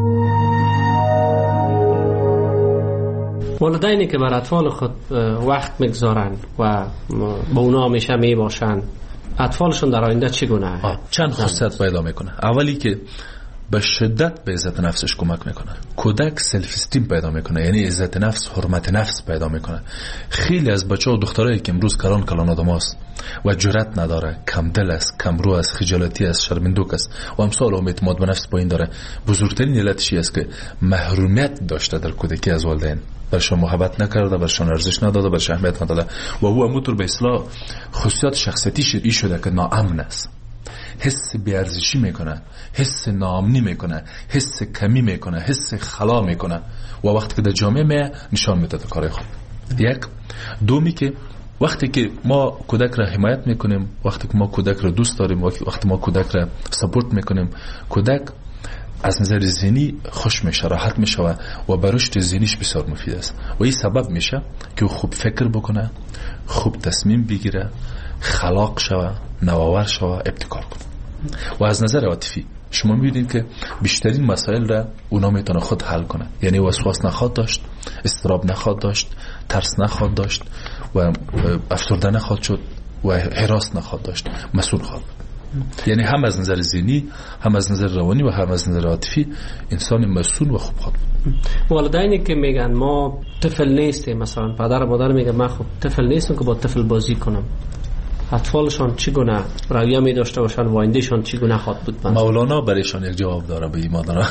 والدینی که بر اطفال خود وقت میگذارن و با اونا همیشه میباشن، اطفالشون در آینده چگونه؟ چند خاصیت پیدا میکنه. اولی که به شدت به عزت نفسش کمک میکنه. کودک سلف استیم پیدا میکنه، یعنی عزت نفس، حرمت نفس پیدا میکنه. خیلی از بچه و دخترایی که امروز کلان کلان آدم هست و جرأت نداره، کم دل است، کم رو است، خجالتی است، شرمندوک است و امثال و اعتماد به نفس پایین داره، بزرگترین علتش است که محرومیت داشته در کودکی از والدین. برشان محبت نکرده، برشان ارزش نداده، برشان اهمیت نداده و او همونطور به اصطلاح خصوصیات شخصیتیش ای شده که ناامن است، حس بیارزشی میکنه، حس ناامنی میکنه، حس کمی میکنه، حس خلا میکنه و وقتی که در جامعه می نشان میده کارای خود. یک دومی که وقتی که ما کودک را حمایت میکنیم، وقتی که ما کودک را دوست داریم، وقتی ما کودک را سپورت میکنیم، کودک از نظر ذهنی خوش میشه، راحت میشه و به رشد ذهنیش بسیار مفید است و این سبب میشه که خوب فکر بکنه، خوب تصمیم بگیره، خلاق شوه، نوآور شوه، ابتکار کنه. و از نظر عاطفی شما میبینید که بیشترین مسائل را اونا میتونه خود حل کنه، یعنی وسواس نخواد داشت، اضطراب نخواد داشت، ترس نخواد داشت و افسرده نخواد شد و هراس نخواد داشت، مسئول خواهد. یعنی هم از نظر ذهنی، هم از نظر روانی و هم از نظر عاطفی انسان مسئول و خوب خواهد. والدینی که میگن ما طفل نیستیم، مثلا پدر و مادر میگن من خب طفل نیستم که با طفل بازی کنم، اطفالشان چگونه رویه می داشته باشن و آیندهشان چگونه خواهد بود؟ مولانا برایشان یک جواب داره به این مادر،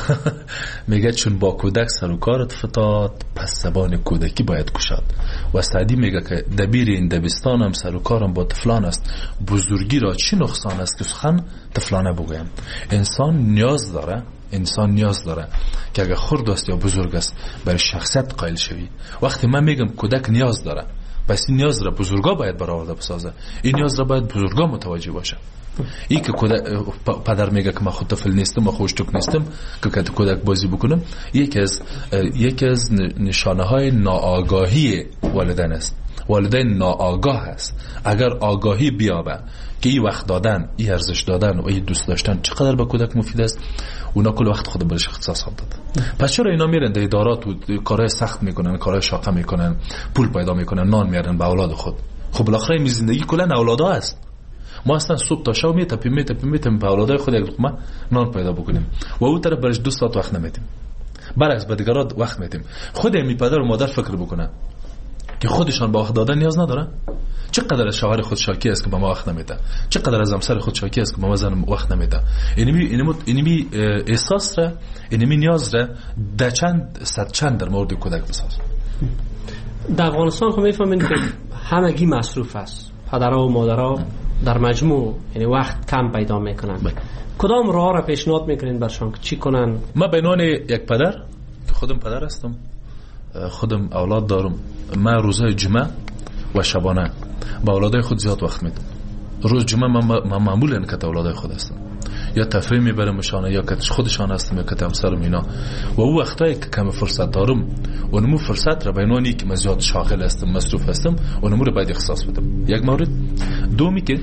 میگه چون با کودک سر و کارت فتاد پس زبان کودکی باید گشاد. و سعدی میگه که دبیر این دبستانم سر و کارم با طفلان است، بزرگی را چی نقصان است که سخن طفلانه بگویم. انسان نیاز داره انسان نیاز داره که اگر خرد است یا بزرگ است برای شخصیت قائل شوی. وقتی من میگم کودک نیاز داره، پس این نیاز را بزرگا باید برآورده بسازه، این نیاز را باید بزرگا متوجه باشه. این که پدر میگه که من خود طفل نیستم، من خوشتوک نیستم که کودک بازی بکنم، یکی از یکی از نشانه های ناآگاهی والدین است. والدین ناآگاه است. اگر آگاهی بیابه که این وقت دادن، این ارزش دادن و این دوست داشتن چقدر به کودک مفید است، اونا کل وقت خود برش اختصاص داد. پس چرا اینا میرن در ادارات و کارهای سخت میکنن، کارهای شاقه میکنن، پول پیدا میکنن، نان میارن به اولاد خود؟ خب بالاخره این زندگی کلا اولادها است. ما اصلا صبح تا شب میتپیم میتپیم میتپیم به اولادای خود یک لقمه نان پیدا بکنیم و اون طرف برش دو ساعت وقت نمیدیم، برعکس به دیگران وقت میدیم. خود می پدر و مادر فکر بکنن که خودشان با وقت دادن نیاز ندارن. چقدر از شوهر خود شاکی است که به ما وقت نمیده، چقدر از همسر خود شاکی است که به ما زن وقت نمیده. اینمی اینمی اینمی احساس را، اینمی نیاز را در چند صد چند در مورد کودک بساز. در افغانستان هم میفهمید که همگی مصروف است، پدرها و مادرها در مجموع یعنی وقت کم پیدا میکنن. کدام راه را پیشنهاد میکنین برشان که چی کنن؟ ما به عنوان یک پدر که خودم پدر هستم، خودم اولاد دارم، من روزهای جمعه و شبانه با اولادای خود زیاد وقت میدم. روز جمعه من معمولا که اولادای خود هستم، یا تفریح میبرمشان یا که خودشان هستم یا که همسرم اینا. و او وقتایی که کم فرصت دارم و نمو فرصت را بینانی که من زیاد شاغل هستم، مصروف هستم و نمو رو باید اختصاص بدم. یک مورد. دومی که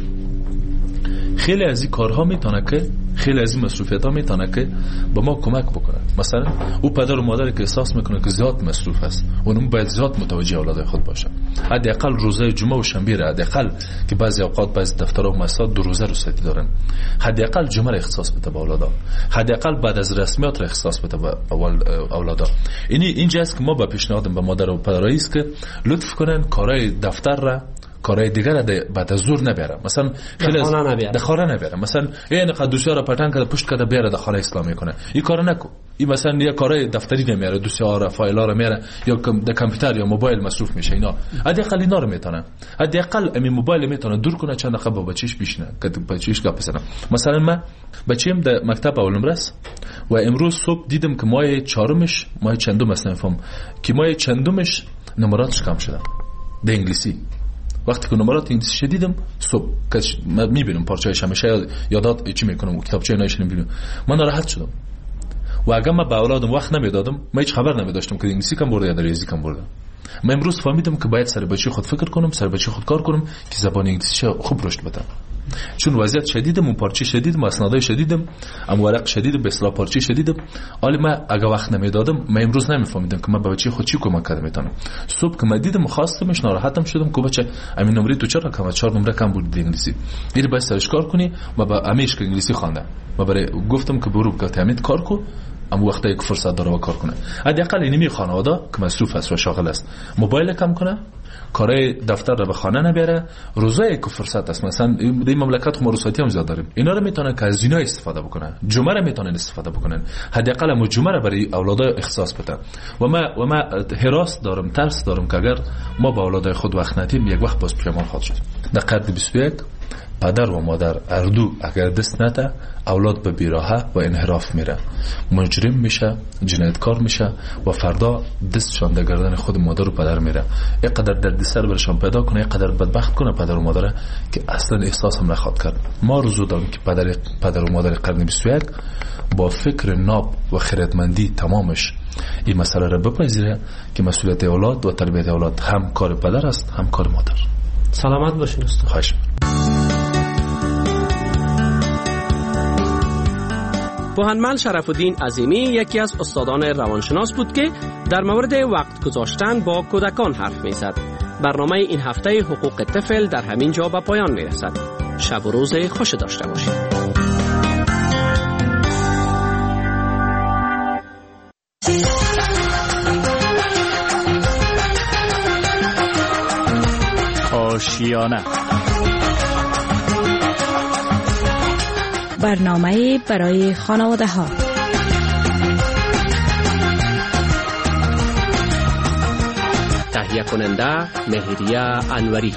خیلی از این کارها میتونه که خیلی از این مسئولیت ها میتونه که به ما کمک بکنه. مثلا او پدر و مادری که احساس میکنه که زیاد مصروف است، اونم باید زیاد متوجه اولاد خود باشه. حداقل روزهای جمعه و شنبه را، حداقل که بعضی اوقات بعضی دفترها و مؤسسات دو روزه رخصتی دارن، حداقل جمعه را اختصاص بده به اولادا، حداقل بعد از رسمیات را اختصاص بده به اولادا. یعنی اینجا است که ما با پیشنهادم به مادر و پدرایی است که لطف کنن کارهای دفتر را، کارهای دیگر بعد از زور نبره. مثلا خیلی از در خانه نبره، مثلا این قد دوسیار پتن کرده پشت کرده بیاره در خانه اسلامی کنه، این کارو نکن. این مثلا یه کارهای دفتری نمیاره، دوسیار فایل ها رو میاره یا در کامپیوتر یا موبایل مصروف میشه. اینا حداقل اینا رو میتونه، حداقل امی موبایل میتونه دور کنه، چند دقیقه با بچیش بشینه که بچیش گپ بزنه. مثلا من بچیم در مکتب اول نمرس و امروز صبح دیدم که ماه چهارمش، ماه چندم است نمیفهم که ماه چندمش نمراتش کم شده در انگلیسی. وقتی که نمرات انگلیسی شدیدم صبح که میبینم پارچه‌اش همیشه یادات چی میکنم و کتابچه نایش نمیبینم، من ناراحت شدم. و اگر من به اولادم وقت نمیدادم، من هیچ خبر نمیداشتم که انگلیسی کم برده یا ریاضی کم برده. من امروز فهمیدم که باید سر بچه خود فکر کنم، سر بچه خود کار کنم که زبان انگلیسی خوب رشد بده. چون وضعیت شدیدم، اون پارچه شدیدم، اسنادای شدیدم، ام ورق شدیدم، به اصطلاح پارچه شدیدم. حالا من اگه وقت نمیدادم، من امروز نمیفهمیدم که من به بچه خود چی کمک کنم میتونم. صبح که من دیدم خواستمش، ناراحتم شدم که بچه امین نمره تو چرا کم، چهار نمره کم بود انگلیسی. این باید سرش کار کنی. و با امیش که انگلیسی خوانده و برای گفتم که برو که تامین کار کو، اما وقتی یک فرصت داره و کار کنه. حداقل اینمی خانواده که مصروف است و شاغل است، موبایل کم کنه کارهای دفتر را به خانه نبره، روزایی که فرصت است، مثلا در این مملکت ما رخصتی هم زیاد داریم، اینا رو میتونه که از اینا استفاده بکنن، جمعه رو میتونن استفاده بکنن، حداقل ما جمعه رو برای اولادای اختصاص بدن. و ما و ما حراس دارم، ترس دارم که اگر ما با اولادای خود وقت ندیم یک وقت باز پشیمان خواهد شد. در قرن بیست و یک پدر و مادر اردو اگر دست نده، اولاد به بیراهه و انحراف میره، مجرم میشه، جنایتکار میشه و فردا دستشان در گردن خود مادر و پدر میره. اینقدر دردسر برشان پیدا کنه، اینقدر بدبخت کنه پدر و مادر که اصلا احساس هم نخواد کرد. ما روزو داریم که پدر پدر و مادر قرن بیست و یک با فکر ناب و خردمندی تمامش این مسئله را بپذیره که مسئولیت اولاد و تربیت اولاد هم کار پدر است هم کار مادر. سلامت باشین استاد. خواهش. بوهنمل شرف الدین عظیمی یکی از استادان روانشناس بود که در مورد وقت گذاشتن با کودکان حرف می‌زد. برنامه این هفته حقوق طفل در همین جا به پایان می‌رسد. شب و روز خوش داشته باشید. آشیانه، برنامه برای خانواده ها. تهیه کننده مهریه انوری.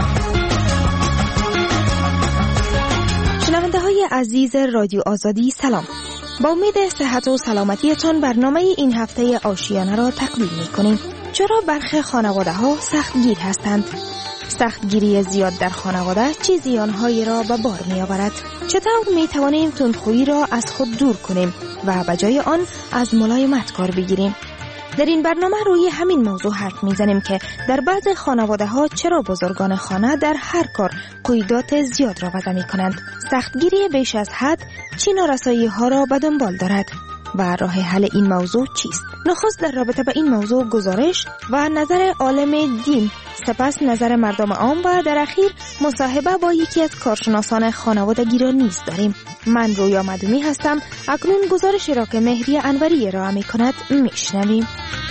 شنونده های عزیز رادیو آزادی سلام. با امید صحت و سلامتیتان برنامه این هفته آشیانه را تقدیم می کنیم. چرا برخی خانواده ها سختگیر هستند؟ سختگیری زیاد در خانواده چه زیانهایی را به بار می آورد؟ چطور می توانیم تندخویی را از خود دور کنیم و به جای آن از ملایمت کار بگیریم؟ در این برنامه روی همین موضوع حرف می زنیم که در بعض خانواده ها چرا بزرگان خانه در هر کار قیودات زیاد را وضع می کنند؟ سختگیری بیش از حد چه نارسایی ها را به دنبال دارد و راه حل این موضوع چیست؟ نخست در رابطه با این موضوع گزارش و نظر عالم دین، سپس نظر مردم عام و در اخیر مصاحبه با یکی از کارشناسان خانوادگی را نیز داریم. من رویا مدومی هستم. اکنون گزارشی را که مهریه انوری ارائه می کند میشنویم.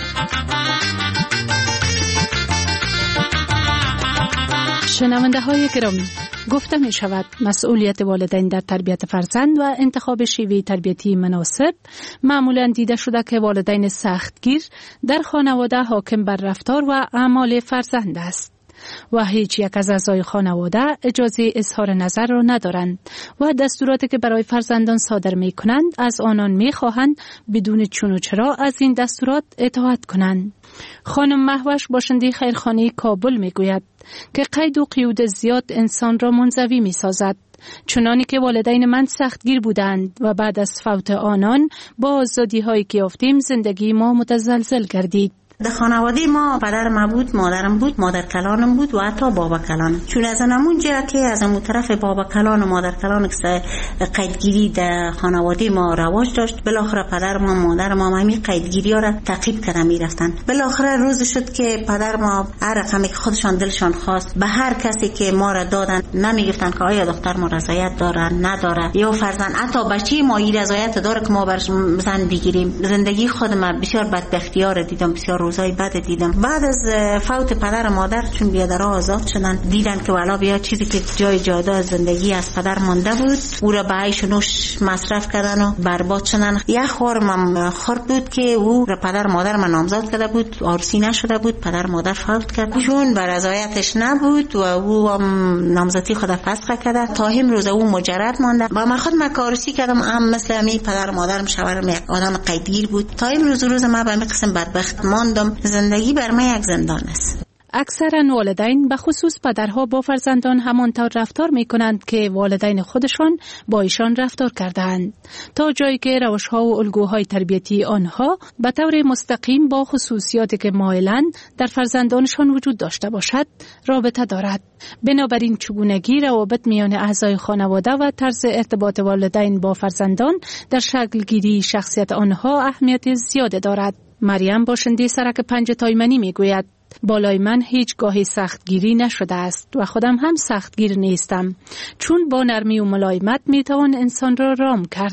شنونده های گرامی، گفته می شود مسئولیت والدین در تربیت فرزند و انتخاب شیوه تربیتی مناسب معمولا دیده شده که والدین سختگیر در خانواده حاکم بر رفتار و اعمال فرزند است و هیچ یک از اعضای خانواده اجازه اظهار نظر را ندارند و دستوراتی که برای فرزندان صادر می کنند از آنان می خواهند بدون چون و چرا از این دستورات اطاعت کنند. خانم مهوش باشنده خیرخانه کابل می گوید که قید و قیود زیاد انسان را منزوی می سازد، چنانی که والدین من سختگیر بودند و بعد از فوت آنان با آزادی هایی که یافتیم زندگی ما متزلزل گردید. در خانواده ما پدرم بود، مادرم بود، مادر کلانم بود و حتی بابا کلانم. چون از همون جهت که از اون طرف بابا کلان و مادر کلان که قیدگیری در خانواده ما رواج داشت، بالاخره پدر ما مادر ما همین قیدگیری ها را تعقیب کردن میرفتن. بالاخره روز شد که پدر ما هر رقمی که خودشان دلشان خواست به هر کسی که ما را دادن نمیگفتن که آیا دختر ما رضایت داره نداره، یا فرزند حتی بچه ما این رضایت داره که ما برش زن بگیریم. زندگی خودم بسیار بدبختی‌ها دیدم، بسیار روزای بد دیدم. بعد از فوت پدر مادر چون بیادرها آزاد شدن، دیدن که والا بیا چیزی که جای جاده از زندگی از پدر مانده بود او را به عیش و نوش مصرف کردن و برباد شدن. یک خورم خورد بود که او را پدر مادر من نامزد کرده بود، عروسی نشده بود، پدر مادر فوت کرد. چون بر رضایتش نبود و او هم نامزدی خود فسخ کرده، تا امروز او مجرد مانده. با من خود من عروسی کردم، هم مثل امی پدر مادرم شوهرم یک آدم قیدگیر بود. تا امروز روز ما به همین قسم بدبخت ماندم. زندگی بر من یک زندان است. اکثرا والدین به خصوص پدرها با فرزندان همانطور رفتار می کنند که والدین خودشان با ایشان رفتار کردند، تا جایی که روشها و الگوهای تربیتی آنها به طور مستقیم با خصوصیاتی که مایلند در فرزندانشان وجود داشته باشد رابطه دارد. بنابراین چگونگی روابط میان اعضای خانواده و طرز ارتباط والدین با فرزندان در شکلگیری شخصیت آنها اهمیت زیاد دارد. مریم باشنده سرک پنج تایمنی می گوید بالای من هیچگاهی سختگیری نشده است و خودم هم سختگیر نیستم، چون با نرمی و ملایمت می توان انسان را رام کرد.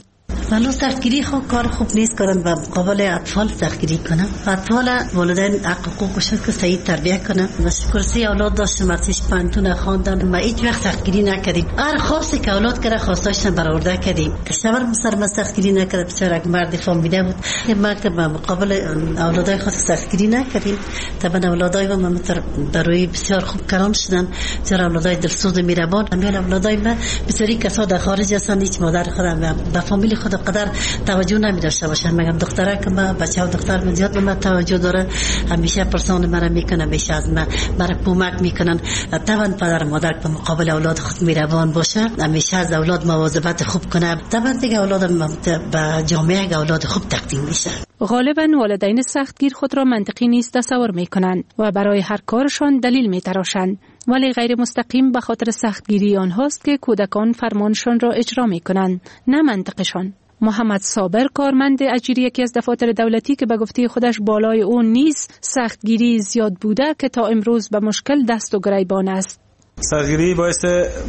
ولی سختگیری خود کار خوب نیست کردن و مقابل اطفال سختگیری کنن. اطفال والدین حقوقشون که صحیح تربیت کنن. و کرسی اولاد داشتم ارتش پانتون خواندن ما هیچ وقت سختگیری نکردیم. هر خاصی که اولاد کرده خواستاشون برآورده کردیم. کشور مسر ما سختگیری نکرد، بسیار یک مرد فهمیده بود. ما که مقابل اولادای خود سختگیری نکردیم. طبعا اولادای ما متر برای بسیار خوب کلام شدن. بسیار اولادای دلسوز میربان. همین اولادای ما بسیاری کسا در خارج هستن، هیچ مادر خودم به فامیل خود قدر توجه نمی‌داشته باشن. مگم دختره که ما بچه‌ها دختر من زیاد به من توجه داره، همیشه پرسان مرا میکنه، همیشه از من مرا کمک میکنن. طبعا پدر مادر به مقابل اولاد خود میربان باشه، همیشه از اولاد مواظبت خوب کنه. طبعا دیگه اولاد به جامعه اولاد خوب تقدیم میشه. غالبا والدین سختگیر خود را منطقی نیست تصور میکنند و برای هر کارشان دلیل میتراشند، ولی غیر مستقیم به خاطر سختگیری آنهاست که کودکان فرمانشان را اجرا میکنند، نه منطقشان. محمد صابر، کارمند اجیر یکی از دفاتر دولتی که به گفته خودش بالای اون نیز سختگیری زیاد بوده که تا امروز به مشکل دست و گریبان است. سختگیری باعث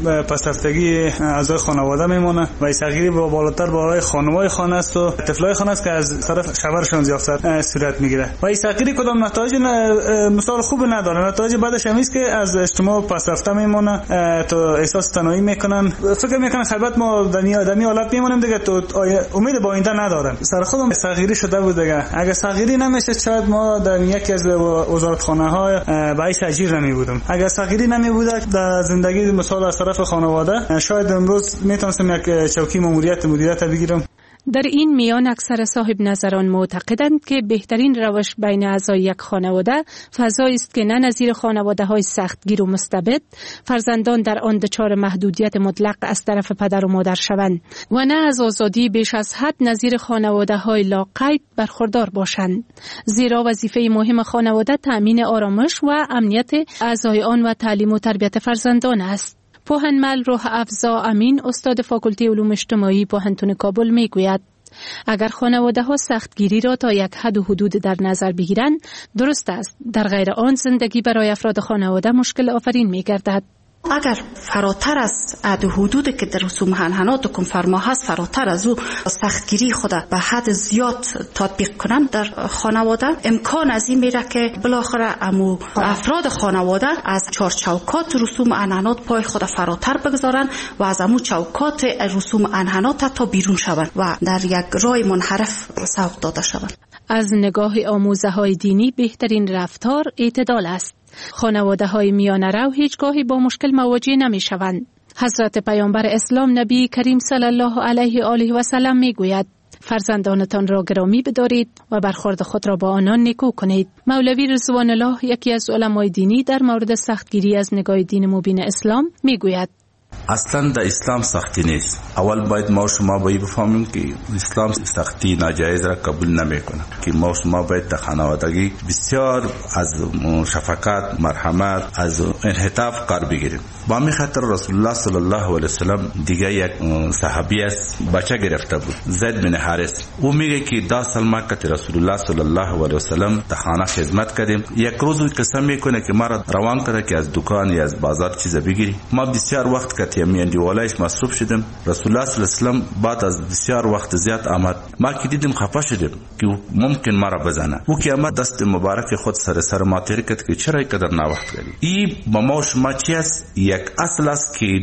پسرفتگی اعضای خانواده میمونه و این سختگیری با بالاتر بالای خانمای خانه است و طفلای خانه است که از طرف شوهرشون زیافت صورت میگیره و این سختگیری کدام نتایج مثال خوب نداره. نتایج بعدش هم است که از اجتماع پسرفته میمونه، تو احساس تنهایی میکنن، فکر میکنن خلبت ما دنیا دنیا حالت میمونیم دیگه، تو امید با آینده ندارن. سر خودم سختگیری شده بود دیگه. اگه سختگیری نمیشه شاید ما در یکی از وزارتخانه های رئیس اجیر نمیبودم. اگه سختگیری نمیبود در زندگی مثال از طرف خانواده شاید امروز میتونستم یک چوکی ماموریت مدیریت بگیرم. در این میان اکثر صاحب نظران معتقدند که بهترین روش بین اعضای یک خانواده فضایی است که نه نظیر خانواده های سختگیر و مستبد فرزندان در آن دچار محدودیت مطلق از طرف پدر و مادر شوند و نه از آزادی بیش از حد نظیر خانواده های لاقید برخوردار باشند، زیرا وظیفه مهم خانواده تأمین آرامش و امنیت اعضای آن و تعلیم و تربیت فرزندان است. پوهنمل روح افزا امین، استاد فاکولته علوم اجتماعی پوهنتون کابل میگوید اگر خانواده ها سختگیری را تا یک حد و حدود در نظر بگیرند درست است، در غیر آن زندگی برای افراد خانواده مشکل آفرین میگردد. اگر فراتر از حد و حدودی که در رسوم انحنات و کنفرما هست فراتر از او سختگیری خود به حد زیاد تطبیق کنند در خانواده، امکان از این میره که بالاخره امو افراد خانواده از چهار چوکات رسوم انحنات پای خود فراتر بگذارن و از امو چوکات رسوم انحنات تا بیرون شوند و در یک راه منحرف سوق داده شوند. از نگاه آموزه های دینی بهترین رفتار اعتدال است. خانواده های میانه رو هیچگاهی با مشکل مواجه نمی شوند. حضرت پیامبر اسلام نبی کریم صلی الله علیه و آله و سلم می گوید فرزندانتان را گرامی بدارید و برخورد خود را با آنان نیکو کنید. مولوی رضوان الله، یکی از علمای دینی، در مورد سختگیری از نگاه دین مبین اسلام می گوید اصلا در اسلام سختی نیست. اول باید ما شما باید بفهمیم که اسلام سختی ناجایز را قبول نمیکنه، که ما شما باید در خانوادگی بسیار از شفقت، مرحمت، از انعطاف کار بگیریم. با همین خاطر رسول الله صلی الله علیه وسلم دیگه یک صحابی است بچه گرفته بود، زید بن حارث. او میگه که ده سال ما که رسول الله صلی الله علیه وسلم در خانه خدمت کردیم، یک روز قسم میکنه که ما را روان کنه که از دکان یا از بازار چیز بگیری. ما بسیار وقت که تیمیندی ولایش مصروف شدیم. رسول الله صلی الله علیه وسلم بعد از بسیار وقت زیاد آمد، ما که دیدیم خفه شدیم که ممکن ما را بزنه. او که آمد دست مبارک خود سر سر ما تیر کرد که چرا اینقدر ناوقت کردی. این با ما شما چی است؟ یک اصل است که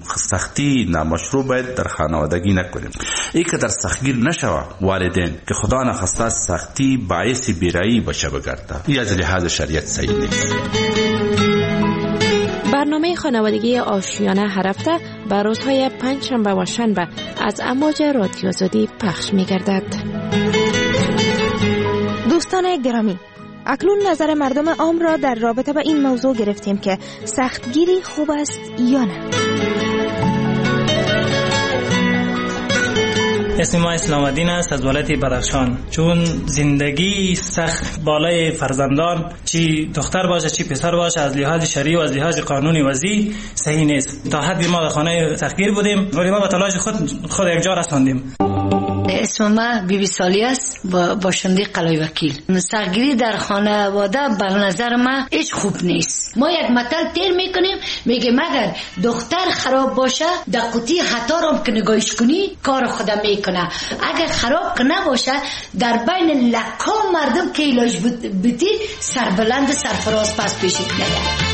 سختی نامشروع باید در خانوادگی نکنیم. ای که در سختگیر نشوه والدین که خدا نخواسته سختی باعث بیرایی بشه بگرده. این از لحاظ شریعت صحیح نیست. برنامه خانوادگی آشیانه هر هفته بر روزهای پنجشنبه و شنبه از امواج رادیو آزادی پخش می‌گردد. دوستان گرامی، اکنون نظر مردم عام را در رابطه با این موضوع گرفتیم که سختگیری خوب است یا نه. اسم ما اسلام الدین است، از ولایت بدخشان. چون زندگی سخت بالای فرزندان، چی دختر باشه چی پسر باشه، از لحاظ شرعی و از لحاظ قانونی وضعی صحیح نیست. تا حدی ما در خانه سختگیر بودیم ولی ما با تلاش خود خود یک جا رساندیم. اسم من بیبی سالی است و باشنده قلعه وکیل. سختگیری در خانواده بر نظر من هیچ خوب نیست. ما یک مطل تیر میکنیم، میگه مگر دختر خراب باشه در قوطی خطا رو که نگاهش کنی کار خودم میکنه، اگر خراب که نباشه در بین لکا مردم که علاج بودی سربلند سرفراز پس پیشید نگه.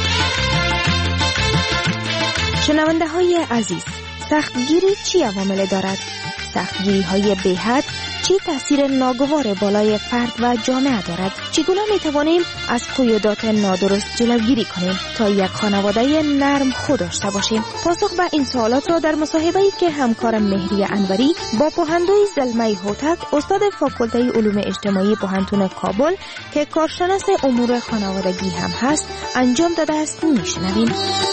شنونده های عزیز، سختگیری چی عوامل دارد؟ سختگیری های بی‌حد چی تاثیر ناگوار بالای فرد و جامعه دارد؟ چگونه می توانیم از قیودات نادرست جلوگیری کنیم تا یک خانواده نرم خو داشته باشیم؟ پاسخ به این سوالات را در مصاحبه‌ای که همکارم مهری انوری با پوهندوی زلمه هوتک، استاد فاکولته علوم اجتماعی پوهنتون کابل که کارشناس امور خانوادگی هم هست انجام داده است میشنویم.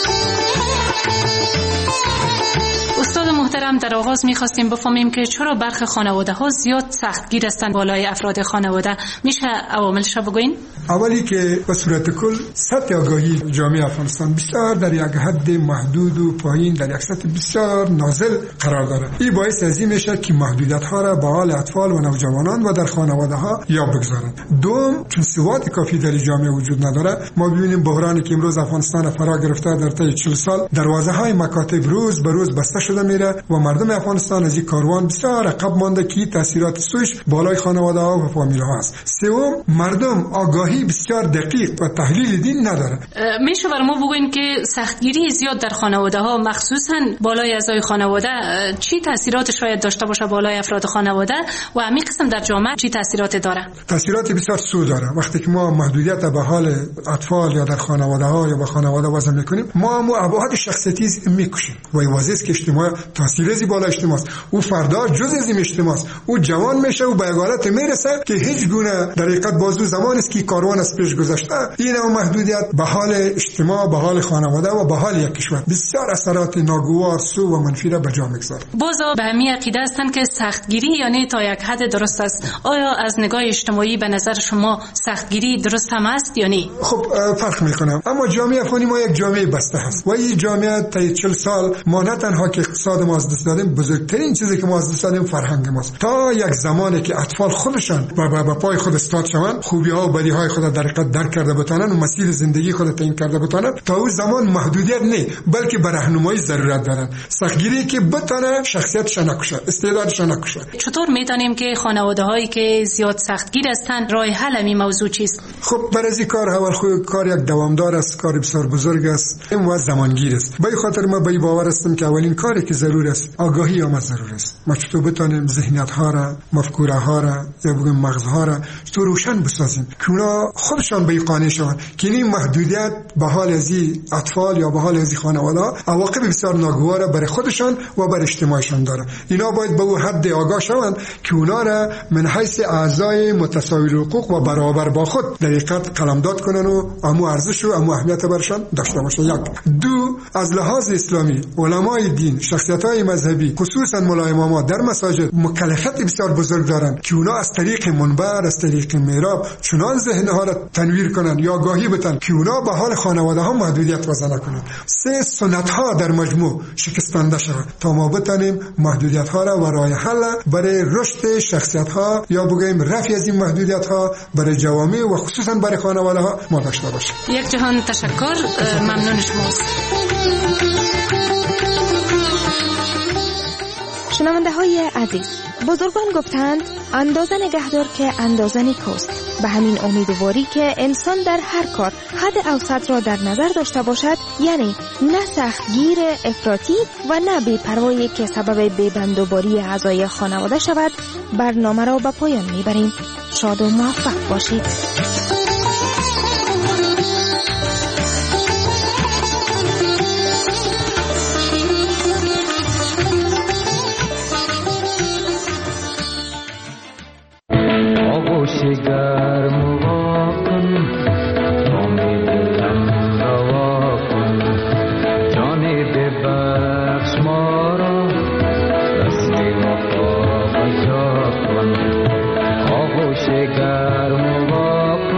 استاد محترم، در آغاز می‌خواستیم بفهمیم که چرا برخی خانواده‌ها زیاد سختگیر هستند بالای افراد خانواده. میشه عواملش رو بگوین؟ اولی که به صورت کل سطح آگاهی جامعه افغانستان بسیار در یک حد محدود و پایین، در یک سطح بسیار نازل قرار دارد. این باعث از این میشه که محدودیت‌ها را به حال اطفال و نوجوانان و در خانواده‌ها یا بگذارند. دوم، چون سواد کافی در جامعه وجود نداره، ما ببینیم بحرانی که امروز افغانستان فرا گرفته در طی چهل سال، دروازه‌های مکاتب روز به روز بسته شده میره و مردم افغانستان از این کاروان بسیار عقب مانده که تاثیرات سوش بالای خانواده‌ها و فامیل‌ها است. سوم، مردم آگاهی بسیار دقیق و تحلیل دین نداره. میشه بر ما بگوین که سختگیری زیاد در خانواده‌ها مخصوصاً بالای اعضای خانواده چی تاثیرات شاید داشته باشه بالای افراد خانواده و همین قسم در جامعه چی تاثیرات داره؟ تاثیرات بسیار سو داره. وقتی که ما محدودیت به حال اطفال یا در خانواده‌ها یا با خانواده وضع می‌کنیم، ما هم ابعاد شخصیتی می‌کشیم و واضحه است که اجتماع تاثیر از بالا اجتماع است. او فردا جز از این اجتماع است. او جوان میشه و به حالت میرسه که هیچ گونه در حقیقت بازو زمان است که کاروان از پیش گذشته. این نوع محدودیت به حال اجتماع، به حال خانواده و به حال یک کشور بسیار اثرات ناگوار، سو و منفی را به جا میگذاره. بازا به همین عقیده هستند که سختگیری یعنی تا یک حد درست است. آیا از نگاه اجتماعی به نظر شما سختگیری درست هم است یا نه؟ خب فرق میکنه، اما جامعه افغانی ما یک جامعه بسته است و این جامعه تا چهل سال ما نه تنها که اقتصاد ما از دست دادیم، بزرگترین چیزی که ما از دست دادیم فرهنگ ماست. تا یک زمانی که اطفال خودشان با با پای خود استاد شوند، خوبی ها و بدی های خود در حقیقت درک کرده بتونن و مسیر زندگی خود تعیین کرده بتونن، تا اون زمان محدودیت نه بلکه به راهنمایی ضرورت دارن. سختگیری که بتونه شخصیتشان نکشه، استعدادشان نکشه. چطور میدانیم که خانواده هایی که زیاد سختگیر هستند راه حل این موضوع چیست؟ خب برای این کار اول خود کار یک دوامدار است، کار بسیار بزرگ است، این و زمانگیر است. به خاطر ما به باور هستم که اولین کاری که ضرور است آگاهی هم ضرور است. ما چطور بتونیم ذهنیت ها را، مفکوره ها را یا بگیم مغز ها را چطور روشن بسازیم که اونا خودشان به قانع شوند که این محدودیت به حال از اطفال یا به حال از خانواده عواقب بسیار ناگوار برای خودشان و برای اجتماعشان داره. اینا باید به اون حد آگاه شوند که اونا را من حیث اعضای متساوی حقوق و برابر با خود در حقیقت قلمداد کنن و امو ارزش و امو اهمیت برشان داشته باشه. یک. دو، از لحاظ اسلامی علمای دین، شخصیت‌های مذهبی خصوصا مولای اماما در مساجد مکلفیت بسیار بزرگ دارن که اونا از طریق منبر، از طریق میراب چنان ذهنها را تنویر کنن یا آگاهی بدن که اونا به حال خانواده ها محدودیت وضع نکنن. سه، سنت ها در مجموع شکستنده شود تا ما بتونیم محدودیت ها را و راه حل برای رشد شخصیت ها یا بگیم رفع از این محدودیت ها برای جوامع و خصوصا برای خانواده ها ما داشته باشیم. یک جهان تشکر، ممنون شماست. شنونده های عزیز، بزرگان گفتند اندازه نگهدار که اندازه نیکوست. به همین امیدواری که انسان در هر کار حد اوسط را در نظر داشته باشد، یعنی نه سختگیر افراطی و نه بی‌پروایی که سبب بی‌بندوباری اعضای خانواده شود، برنامه را به پایان میبریم. شاد و موفق باشید. گرم واکن امید دلم روا کن جان ببخش ما را رسم وفا بجا کن آغوش گرم واکن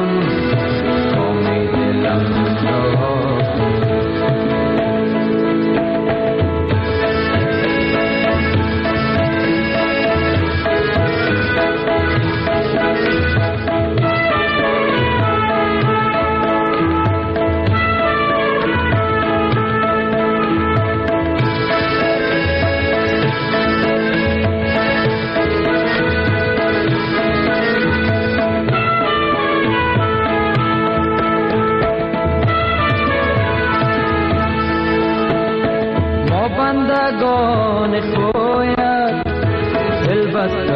بندگان خویت دل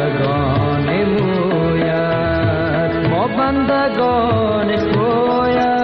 بستگان مویت ما بندگان خویت